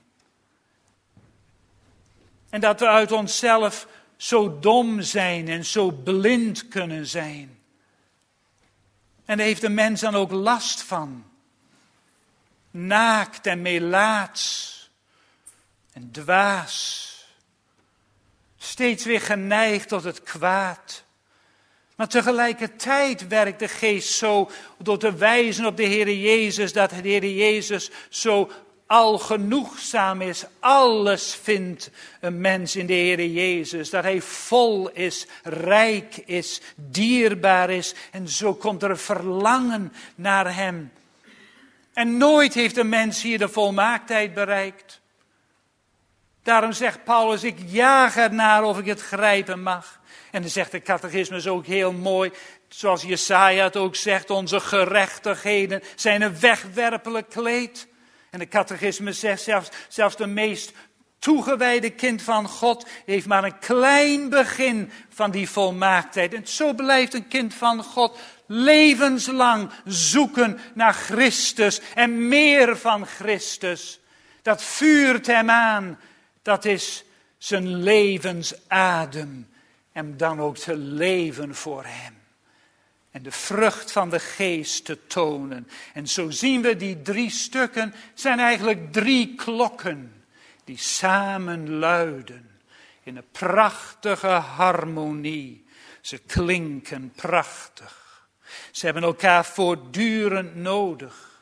En dat we uit onszelf zo dom zijn en zo blind kunnen zijn. En daar heeft de mens dan ook last van. Naakt en melaats en dwaas. Steeds weer geneigd tot het kwaad. Maar tegelijkertijd werkt de geest zo door te wijzen op de Heer Jezus, dat de Heer Jezus zo algenoegzaam is. Alles vindt een mens in de Heer Jezus. Dat hij vol is, rijk is, dierbaar is. En zo komt er een verlangen naar hem. En nooit heeft een mens hier de volmaaktheid bereikt. Daarom zegt Paulus, ik jaag ernaar of ik het grijpen mag. En dan zegt de catechismus ook heel mooi, zoals Jesaja het ook zegt, onze gerechtigheden zijn een wegwerpelijk kleed. En de catechismus zegt zelfs de meest toegewijde kind van God heeft maar een klein begin van die volmaaktheid. En zo blijft een kind van God levenslang zoeken naar Christus en meer van Christus. Dat vuurt hem aan, dat is zijn levensadem. En dan ook te leven voor hem. En de vrucht van de geest te tonen. En zo zien we die 3 stukken zijn eigenlijk 3 klokken. Die samen luiden in een prachtige harmonie. Ze klinken prachtig. Ze hebben elkaar voortdurend nodig.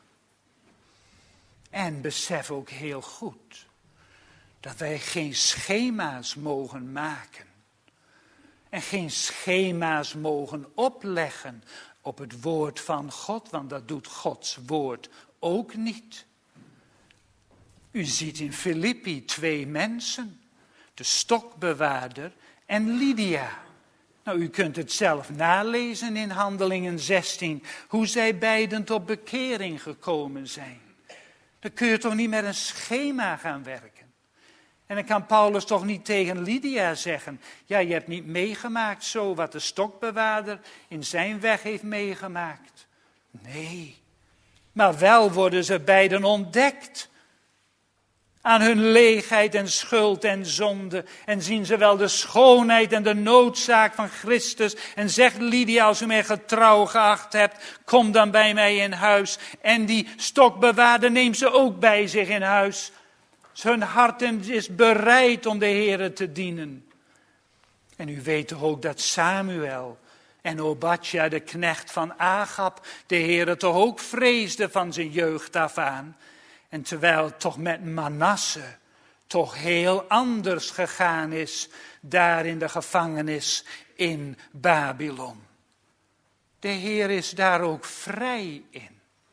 En besef ook heel goed dat wij geen schema's mogen maken. En geen schema's mogen opleggen op het woord van God, want dat doet Gods woord ook niet. U ziet in Filippi 2 mensen, de stokbewaarder en Lydia. Nou, u kunt het zelf nalezen in Handelingen 16, hoe zij beiden tot bekering gekomen zijn. Dan kun je toch niet met een schema gaan werken. En dan kan Paulus toch niet tegen Lydia zeggen, ja, je hebt niet meegemaakt zo wat de stokbewaarder in zijn weg heeft meegemaakt. Nee, maar wel worden ze beiden ontdekt. Aan hun leegheid en schuld en zonde. En zien ze wel de schoonheid en de noodzaak van Christus. En zegt Lydia, als u mij getrouw geacht hebt, kom dan bij mij in huis. En die stokbewaarder neemt ze ook bij zich in huis. Hun hart is bereid om de Heere te dienen. En u weet toch ook dat Samuel en Obadja, de knecht van Agab, de Heere toch ook vreesde van zijn jeugd af aan. En terwijl het toch met Manasse toch heel anders gegaan is, daar in de gevangenis in Babylon. De Heer is daar ook vrij in.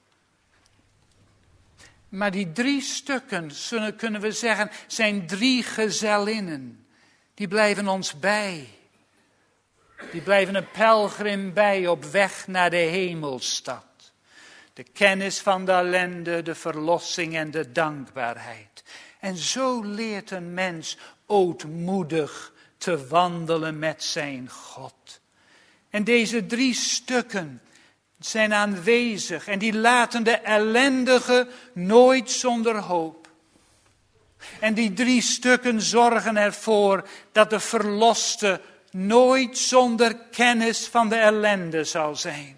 Maar die 3 stukken, kunnen we zeggen, zijn 3 gezellinnen. Die blijven ons bij. Die blijven een pelgrim bij op weg naar de hemelstad. De kennis van de ellende, de verlossing en de dankbaarheid. En zo leert een mens ootmoedig te wandelen met zijn God. En deze 3 stukken zijn aanwezig en die laten de ellendige nooit zonder hoop. En die 3 stukken zorgen ervoor dat de verloste nooit zonder kennis van de ellende zal zijn.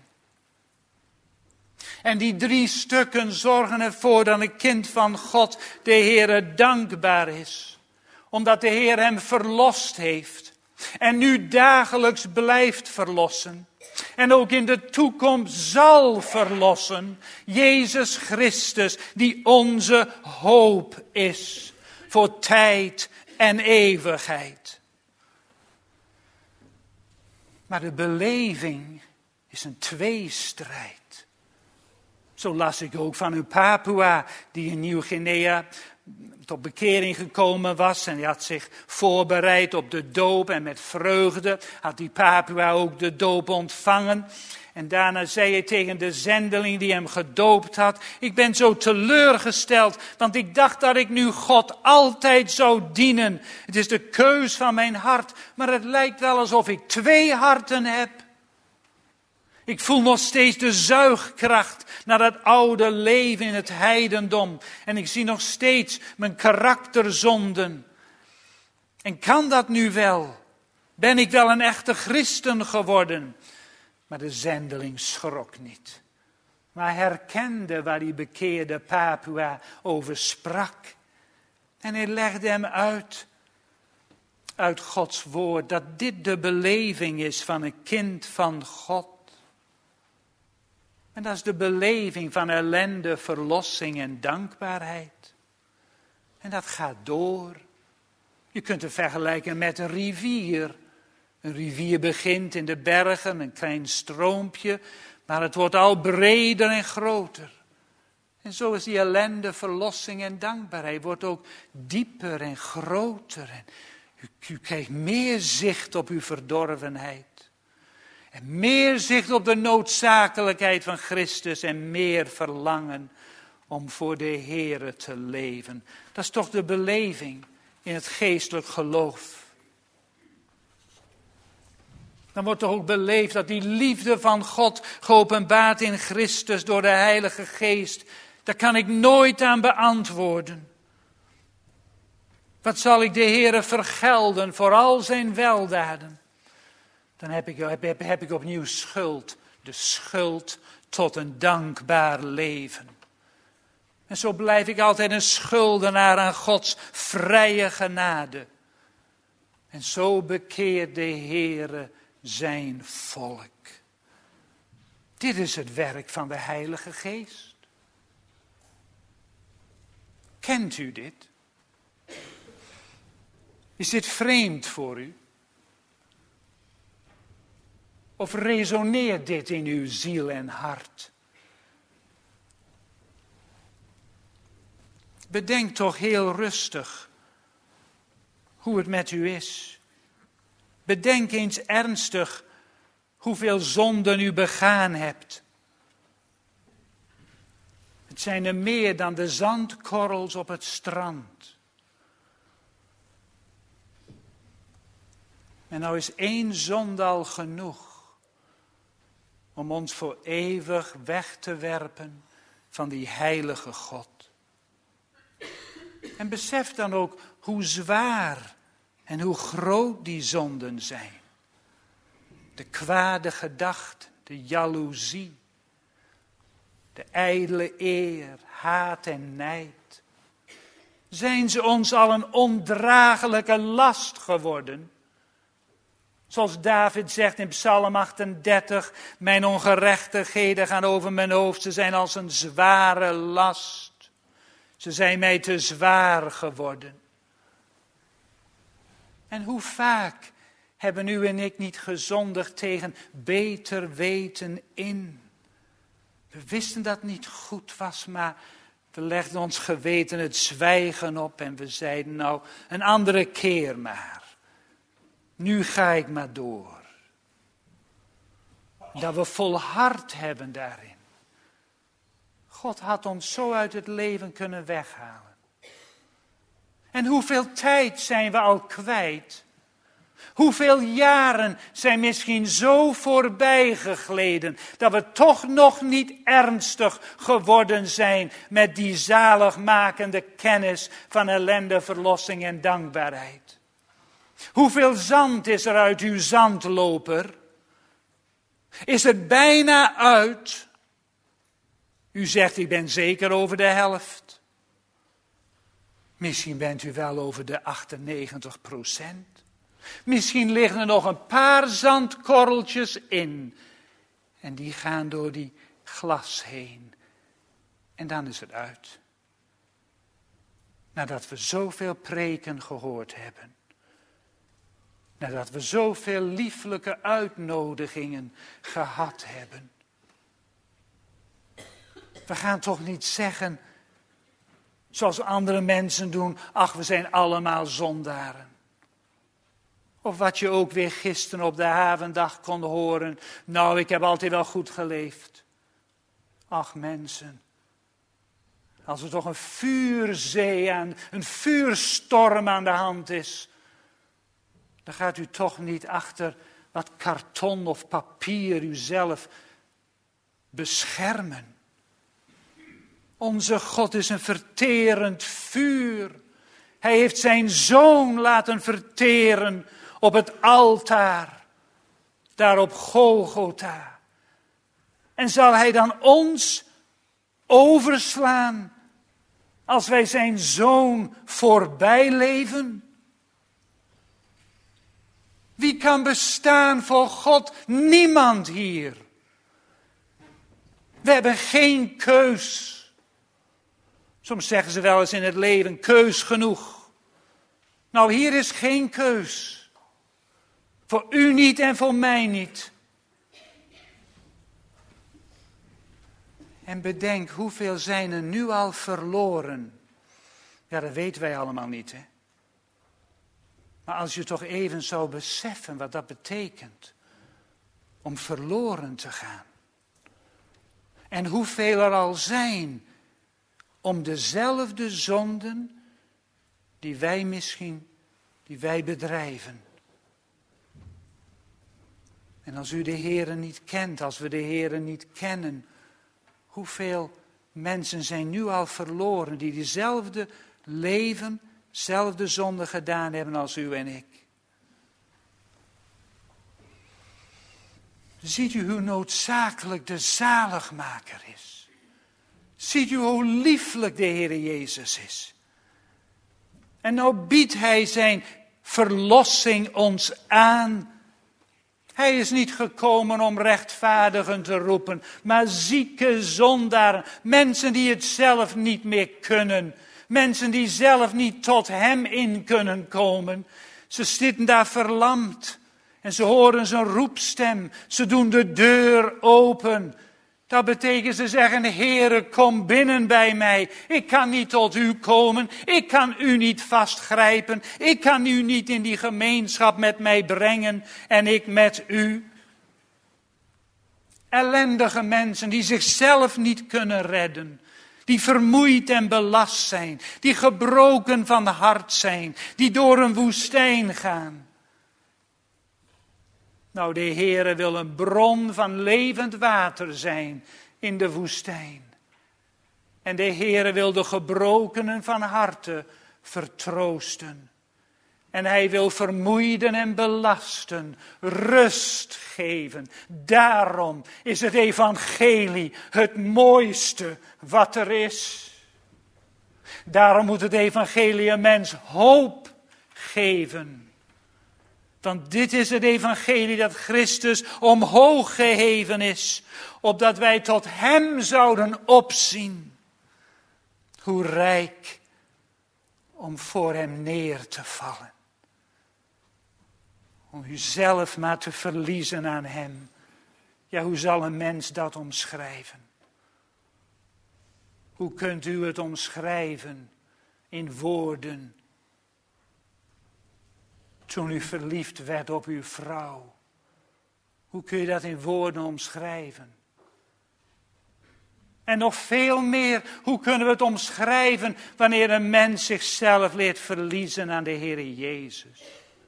En die 3 stukken zorgen ervoor dat een kind van God de Heere dankbaar is. Omdat de Heer hem verlost heeft. En nu dagelijks blijft verlossen. En ook in de toekomst zal verlossen. Jezus Christus, die onze hoop is. Voor tijd en eeuwigheid. Maar de beleving is een tweestrijd. Zo las ik ook van een Papua die in Nieuw-Guinea tot bekering gekomen was. En die had zich voorbereid op de doop. En met vreugde had die Papua ook de doop ontvangen. En daarna zei hij tegen de zendeling die hem gedoopt had: ik ben zo teleurgesteld, want ik dacht dat ik nu God altijd zou dienen. Het is de keus van mijn hart, maar het lijkt wel alsof ik 2 harten heb. Ik voel nog steeds de zuigkracht naar dat oude leven in het heidendom. En ik zie nog steeds mijn karakterzonden. En kan dat nu wel? Ben ik wel een echte christen geworden? Maar de zendeling schrok niet. Maar herkende waar die bekeerde Papua over sprak. En hij legde hem uit Gods woord, dat dit de beleving is van een kind van God. En dat is de beleving van ellende, verlossing en dankbaarheid. En dat gaat door. Je kunt het vergelijken met een rivier. Een rivier begint in de bergen, een klein stroompje, maar het wordt al breder en groter. En zo is die ellende, verlossing en dankbaarheid wordt ook dieper en groter. En u krijgt meer zicht op uw verdorvenheid. En meer zicht op de noodzakelijkheid van Christus en meer verlangen om voor de Heere te leven. Dat is toch de beleving in het geestelijk geloof. Dan wordt toch ook beleefd dat die liefde van God geopenbaard in Christus door de Heilige Geest. Daar kan ik nooit aan beantwoorden. Wat zal ik de Heere vergelden voor al zijn weldaden? Dan heb ik opnieuw schuld. De schuld tot een dankbaar leven. En zo blijf ik altijd een schuldenaar aan Gods vrije genade. En zo bekeert de Heere zijn volk. Dit is het werk van de Heilige Geest. Kent u dit? Is dit vreemd voor u? Of resoneert dit in uw ziel en hart? Bedenk toch heel rustig hoe het met u is. Bedenk eens ernstig hoeveel zonden u begaan hebt. Het zijn er meer dan de zandkorrels op het strand. En nou is 1 zonde al genoeg om ons voor eeuwig weg te werpen van die heilige God. En besef dan ook hoe zwaar en hoe groot die zonden zijn. De kwade gedachten, de jaloezie, de ijdele eer, haat en nijd. Zijn ze ons al een ondraaglijke last geworden? Zoals David zegt in Psalm 38, mijn ongerechtigheden gaan over mijn hoofd, ze zijn als een zware last. Ze zijn mij te zwaar geworden. En hoe vaak hebben u en ik niet gezondigd tegen beter weten in? We wisten dat het niet goed was, maar we legden ons geweten het zwijgen op en we zeiden nou een andere keer maar. Nu ga ik maar door. Dat we volhard hebben daarin. God had ons zo uit het leven kunnen weghalen. En hoeveel tijd zijn we al kwijt? Hoeveel jaren zijn misschien zo voorbij gegleden dat we toch nog niet ernstig geworden zijn met die zaligmakende kennis van ellende, verlossing en dankbaarheid. Hoeveel zand is er uit uw zandloper? Is het bijna uit? U zegt, ik ben zeker over de helft. Misschien bent u wel over de 98%. Misschien liggen er nog een paar zandkorreltjes in. En die gaan door die glas heen. En dan is het uit. Nadat we zoveel preken gehoord hebben. Nadat we zoveel lieflijke uitnodigingen gehad hebben. We gaan toch niet zeggen, zoals andere mensen doen, ach, we zijn allemaal zondaren. Of wat je ook weer gisteren op de havendag kon horen, nou, ik heb altijd wel goed geleefd. Ach, mensen, als er toch een vuurzee een vuurstorm aan de hand is, dan gaat u toch niet achter wat karton of papier uzelf beschermen. Onze God is een verterend vuur. Hij heeft zijn zoon laten verteren op het altaar, daar op Golgotha. En zal hij dan ons overslaan als wij zijn zoon voorbij leven? Wie kan bestaan voor God? Niemand hier. We hebben geen keus. Soms zeggen ze wel eens in het leven, keus genoeg. Nou, hier is geen keus. Voor u niet en voor mij niet. En bedenk, hoeveel zijn er nu al verloren? Ja, dat weten wij allemaal niet, hè. Maar als je toch even zou beseffen wat dat betekent om verloren te gaan. En hoeveel er al zijn om dezelfde zonden die wij bedrijven. En als u de Heere niet kent, als we de Heere niet kennen, hoeveel mensen zijn nu al verloren die dezelfde leven, dezelfde zonde gedaan hebben als u en ik. Ziet u hoe noodzakelijk de zaligmaker is? Ziet u hoe lieflijk de Heere Jezus is? En nou biedt Hij zijn verlossing ons aan. Hij is niet gekomen om rechtvaardigen te roepen, maar zieke zondaren. Mensen die het zelf niet meer kunnen. Mensen die zelf niet tot Hem in kunnen komen. Ze zitten daar verlamd. En ze horen zijn roepstem. Ze doen de deur open. Dat betekent ze zeggen, Heere, kom binnen bij mij. Ik kan niet tot u komen. Ik kan u niet vastgrijpen. Ik kan u niet in die gemeenschap met mij brengen. En ik met u. Ellendige mensen die zichzelf niet kunnen redden. Die vermoeid en belast zijn. Die gebroken van hart zijn. Die door een woestijn gaan. Nou, de Heere wil een bron van levend water zijn in de woestijn. En de Heere wil de gebrokenen van harte vertroosten. En Hij wil vermoeiden en belasten rust geven. Daarom is het evangelie het mooiste wat er is. Daarom moet het evangelie een mens hoop geven. Want dit is het evangelie dat Christus omhoog geheven is, opdat wij tot Hem zouden opzien. Hoe rijk om voor Hem neer te vallen. Om uzelf maar te verliezen aan Hem. Ja, hoe zal een mens dat omschrijven? Hoe kunt u het omschrijven in woorden? Toen u verliefd werd op uw vrouw. Hoe kun je dat in woorden omschrijven? En nog veel meer, hoe kunnen we het omschrijven wanneer een mens zichzelf leert verliezen aan de Heere Jezus?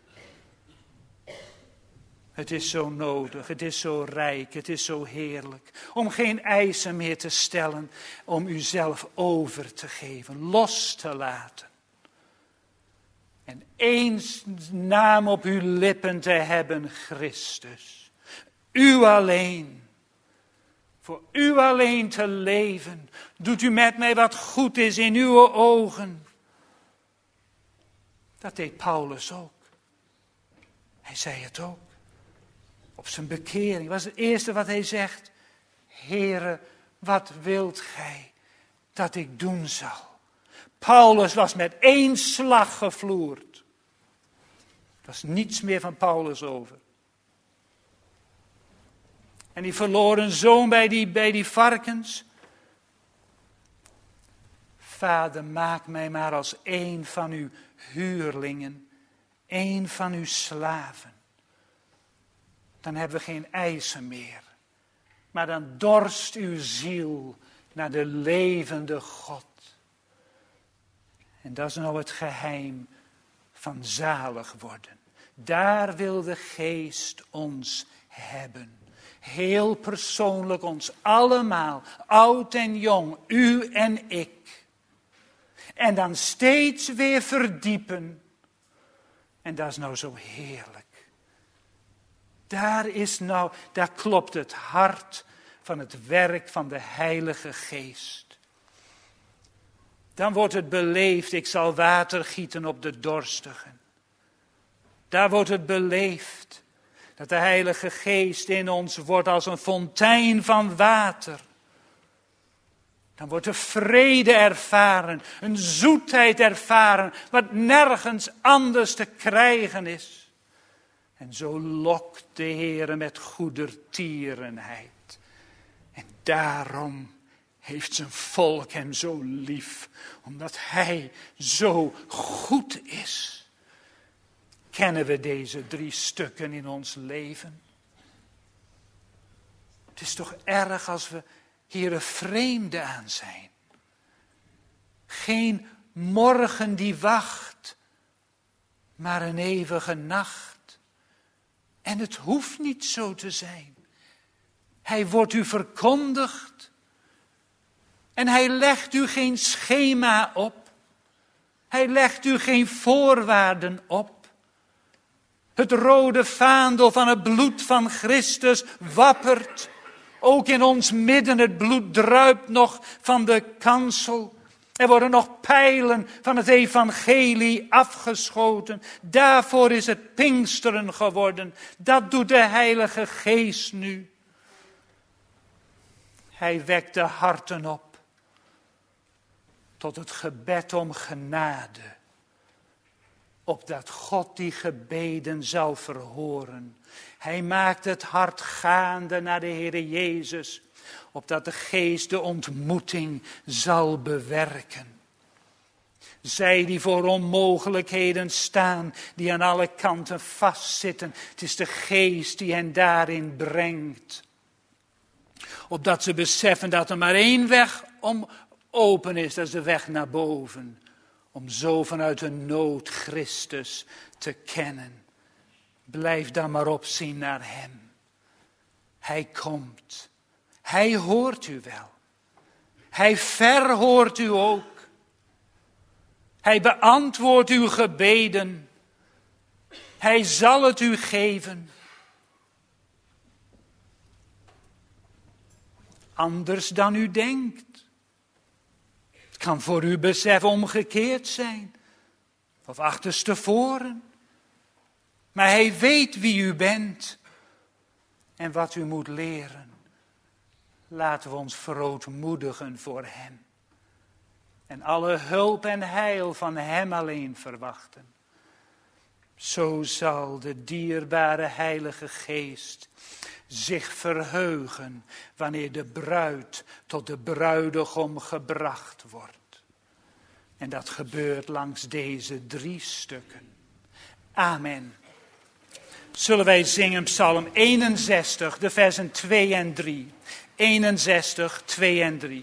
Het is zo nodig, het is zo rijk, het is zo heerlijk. Om geen eisen meer te stellen, om uzelf over te geven, los te laten. En eens naam op uw lippen te hebben, Christus. U alleen. Voor u alleen te leven. Doet u met mij wat goed is in uw ogen. Dat deed Paulus ook. Hij zei het ook. Op zijn bekering was het eerste wat hij zegt. Heere, wat wilt gij dat ik doen zal? Paulus was met één slag gevloerd. Er was niets meer van Paulus over. En die verloren zoon bij die varkens. Vader, maak mij maar als één van uw huurlingen. Één van uw slaven. Dan hebben we geen eisen meer. Maar dan dorst uw ziel naar de levende God. En dat is nou het geheim van zalig worden. Daar wil de Geest ons hebben. Heel persoonlijk ons allemaal, oud en jong, u en ik. En dan steeds weer verdiepen. En dat is nou zo heerlijk. Daar klopt het hart van het werk van de Heilige Geest. Dan wordt het beleefd, ik zal water gieten op de dorstigen. Daar wordt het beleefd, dat de Heilige Geest in ons wordt als een fontein van water. Dan wordt er vrede ervaren, een zoetheid ervaren, wat nergens anders te krijgen is. En zo lokt de Heere met goedertierenheid. En daarom heeft zijn volk hem zo lief, omdat hij zo goed is. Kennen we deze 3 stukken in ons leven? Het is toch erg als we hier een vreemde aan zijn. Geen morgen die wacht, maar een eeuwige nacht. En het hoeft niet zo te zijn. Hij wordt u verkondigd. En hij legt u geen schema op. Hij legt u geen voorwaarden op. Het rode vaandel van het bloed van Christus wappert. Ook in ons midden, het bloed druipt nog van de kansel. Er worden nog pijlen van het evangelie afgeschoten. Daarvoor is het Pinksteren geworden. Dat doet de Heilige Geest nu. Hij wekt de harten op tot het gebed om genade. Opdat God die gebeden zal verhoren. Hij maakt het hart gaande naar de Heere Jezus. Opdat de Geest de ontmoeting zal bewerken. Zij die voor onmogelijkheden staan, die aan alle kanten vastzitten. Het is de Geest die hen daarin brengt. Opdat ze beseffen dat er maar één weg open is, dat is de weg naar boven. Om zo vanuit de nood Christus te kennen. Blijf dan maar opzien naar hem. Hij komt. Hij hoort u wel. Hij verhoort u ook. Hij beantwoordt uw gebeden. Hij zal het u geven. Anders dan u denkt. Het kan voor uw besef omgekeerd zijn. Of achterstevoren. Maar hij weet wie u bent. En wat u moet leren. Laten we ons verootmoedigen voor hem. En alle hulp en heil van hem alleen verwachten. Zo zal de dierbare Heilige Geest zich verheugen wanneer de bruid tot de bruidegom gebracht wordt. En dat gebeurt langs deze 3 stukken. Amen. Zullen wij zingen Psalm 61, de versen 2 en 3. 61, 2 en 3.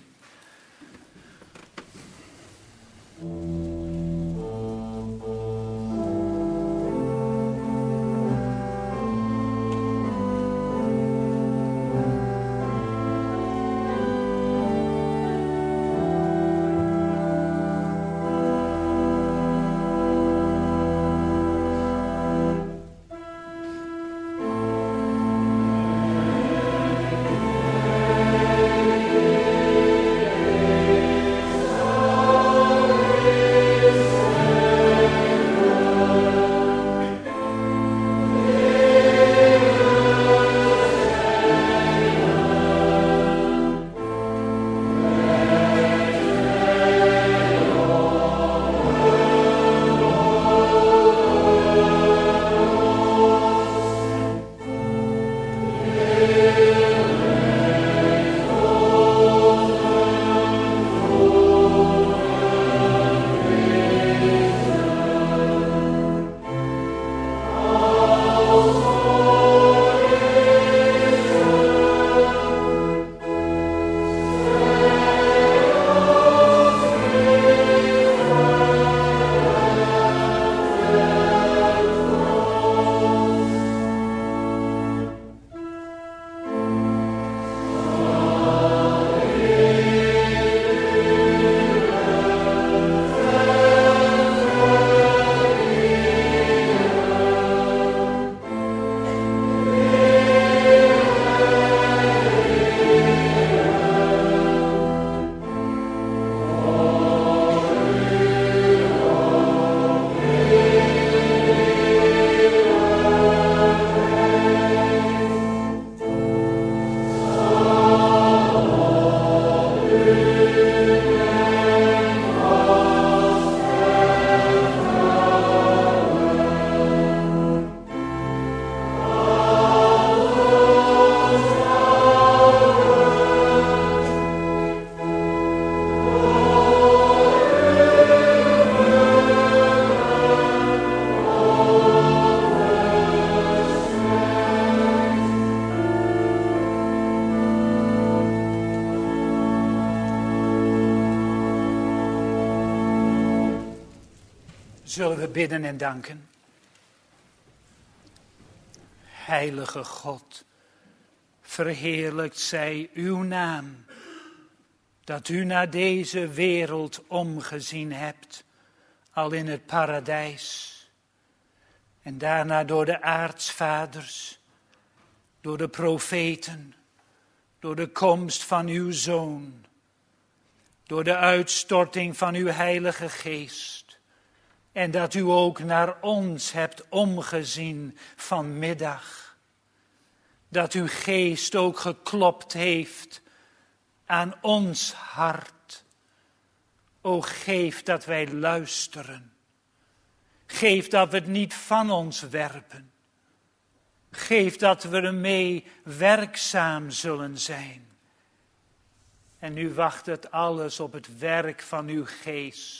Zullen we bidden en danken? Heilige God, verheerlijkt zij uw naam, dat u naar deze wereld omgezien hebt, al in het paradijs. En daarna door de aartsvaders, door de profeten, door de komst van uw Zoon, door de uitstorting van uw Heilige Geest. En dat u ook naar ons hebt omgezien vanmiddag. Dat uw geest ook geklopt heeft aan ons hart. O, geef dat wij luisteren. Geef dat we het niet van ons werpen. Geef dat we ermee werkzaam zullen zijn. En nu wacht het alles op het werk van uw geest.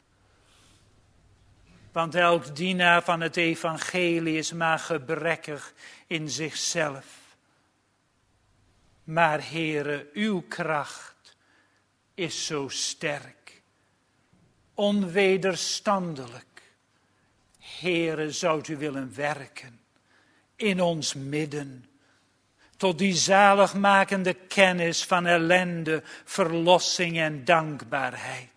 Want elk dienaar van het evangelie is maar gebrekkig in zichzelf. Maar Heere, uw kracht is zo sterk, onwederstandelijk. Heere, zoudt u willen werken in ons midden, tot die zaligmakende kennis van ellende, verlossing en dankbaarheid.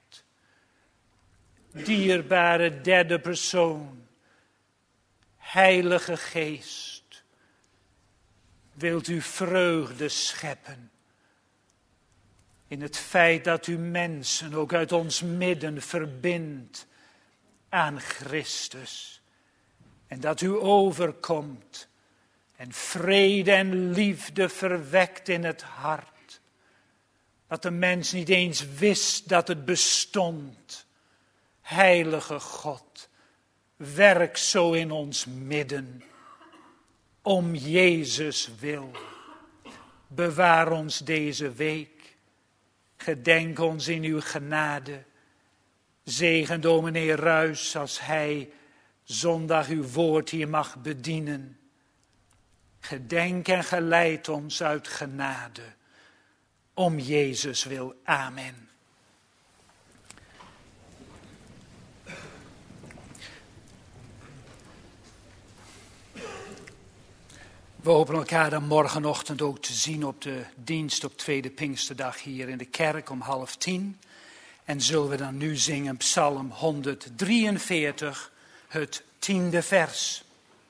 Dierbare derde persoon, Heilige Geest, wilt u vreugde scheppen in het feit dat u mensen ook uit ons midden verbindt aan Christus. En dat u overkomt en vrede en liefde verwekt in het hart. Dat de mens niet eens wist dat het bestond. Heilige God, werk zo in ons midden, om Jezus wil. Bewaar ons deze week, gedenk ons in uw genade. Zegen dominee Ruys als hij zondag uw woord hier mag bedienen. Gedenk en geleid ons uit genade, om Jezus wil. Amen. We hopen elkaar dan morgenochtend ook te zien op de dienst op Tweede Pinksterdag hier in de kerk om 9:30. En zullen we dan nu zingen Psalm 143, het 10e vers.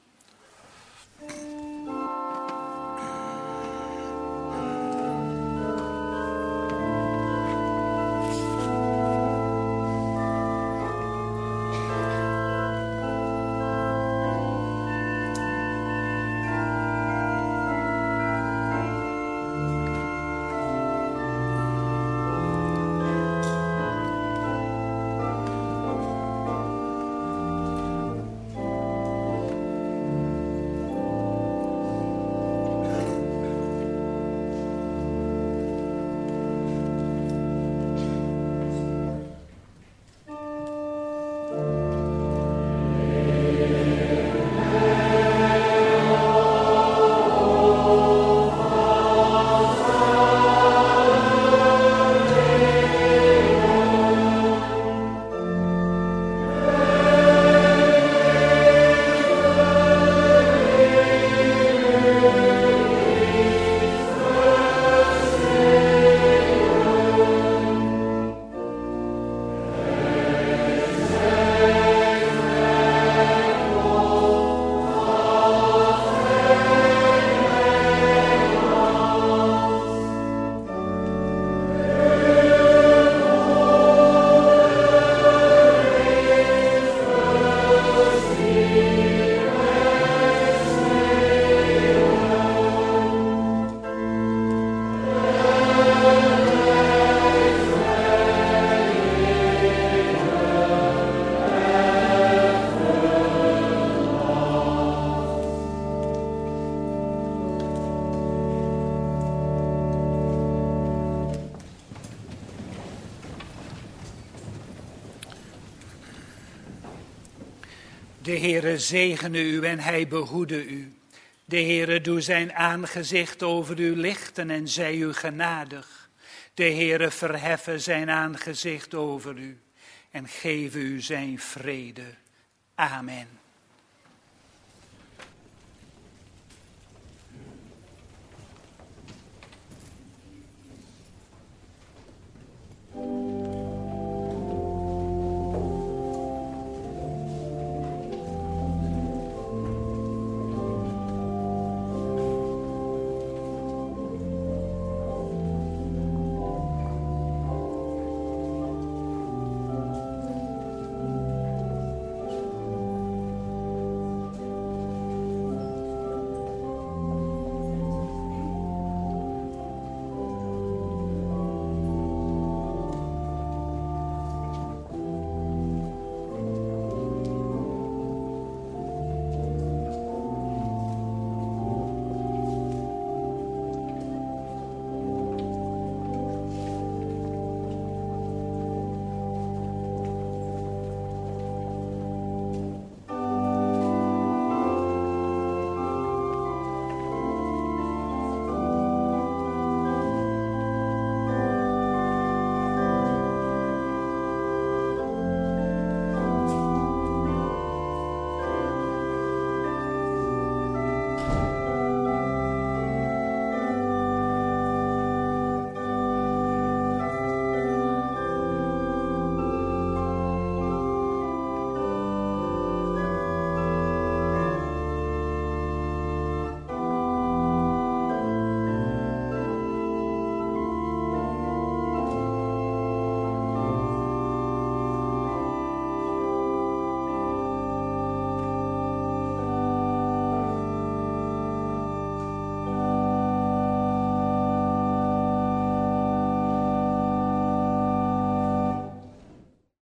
De Heere zegene u en hij behoede u. De Heere doe zijn aangezicht over u lichten en zij u genadig. De Heere verheffen zijn aangezicht over u en geven u zijn vrede. Amen.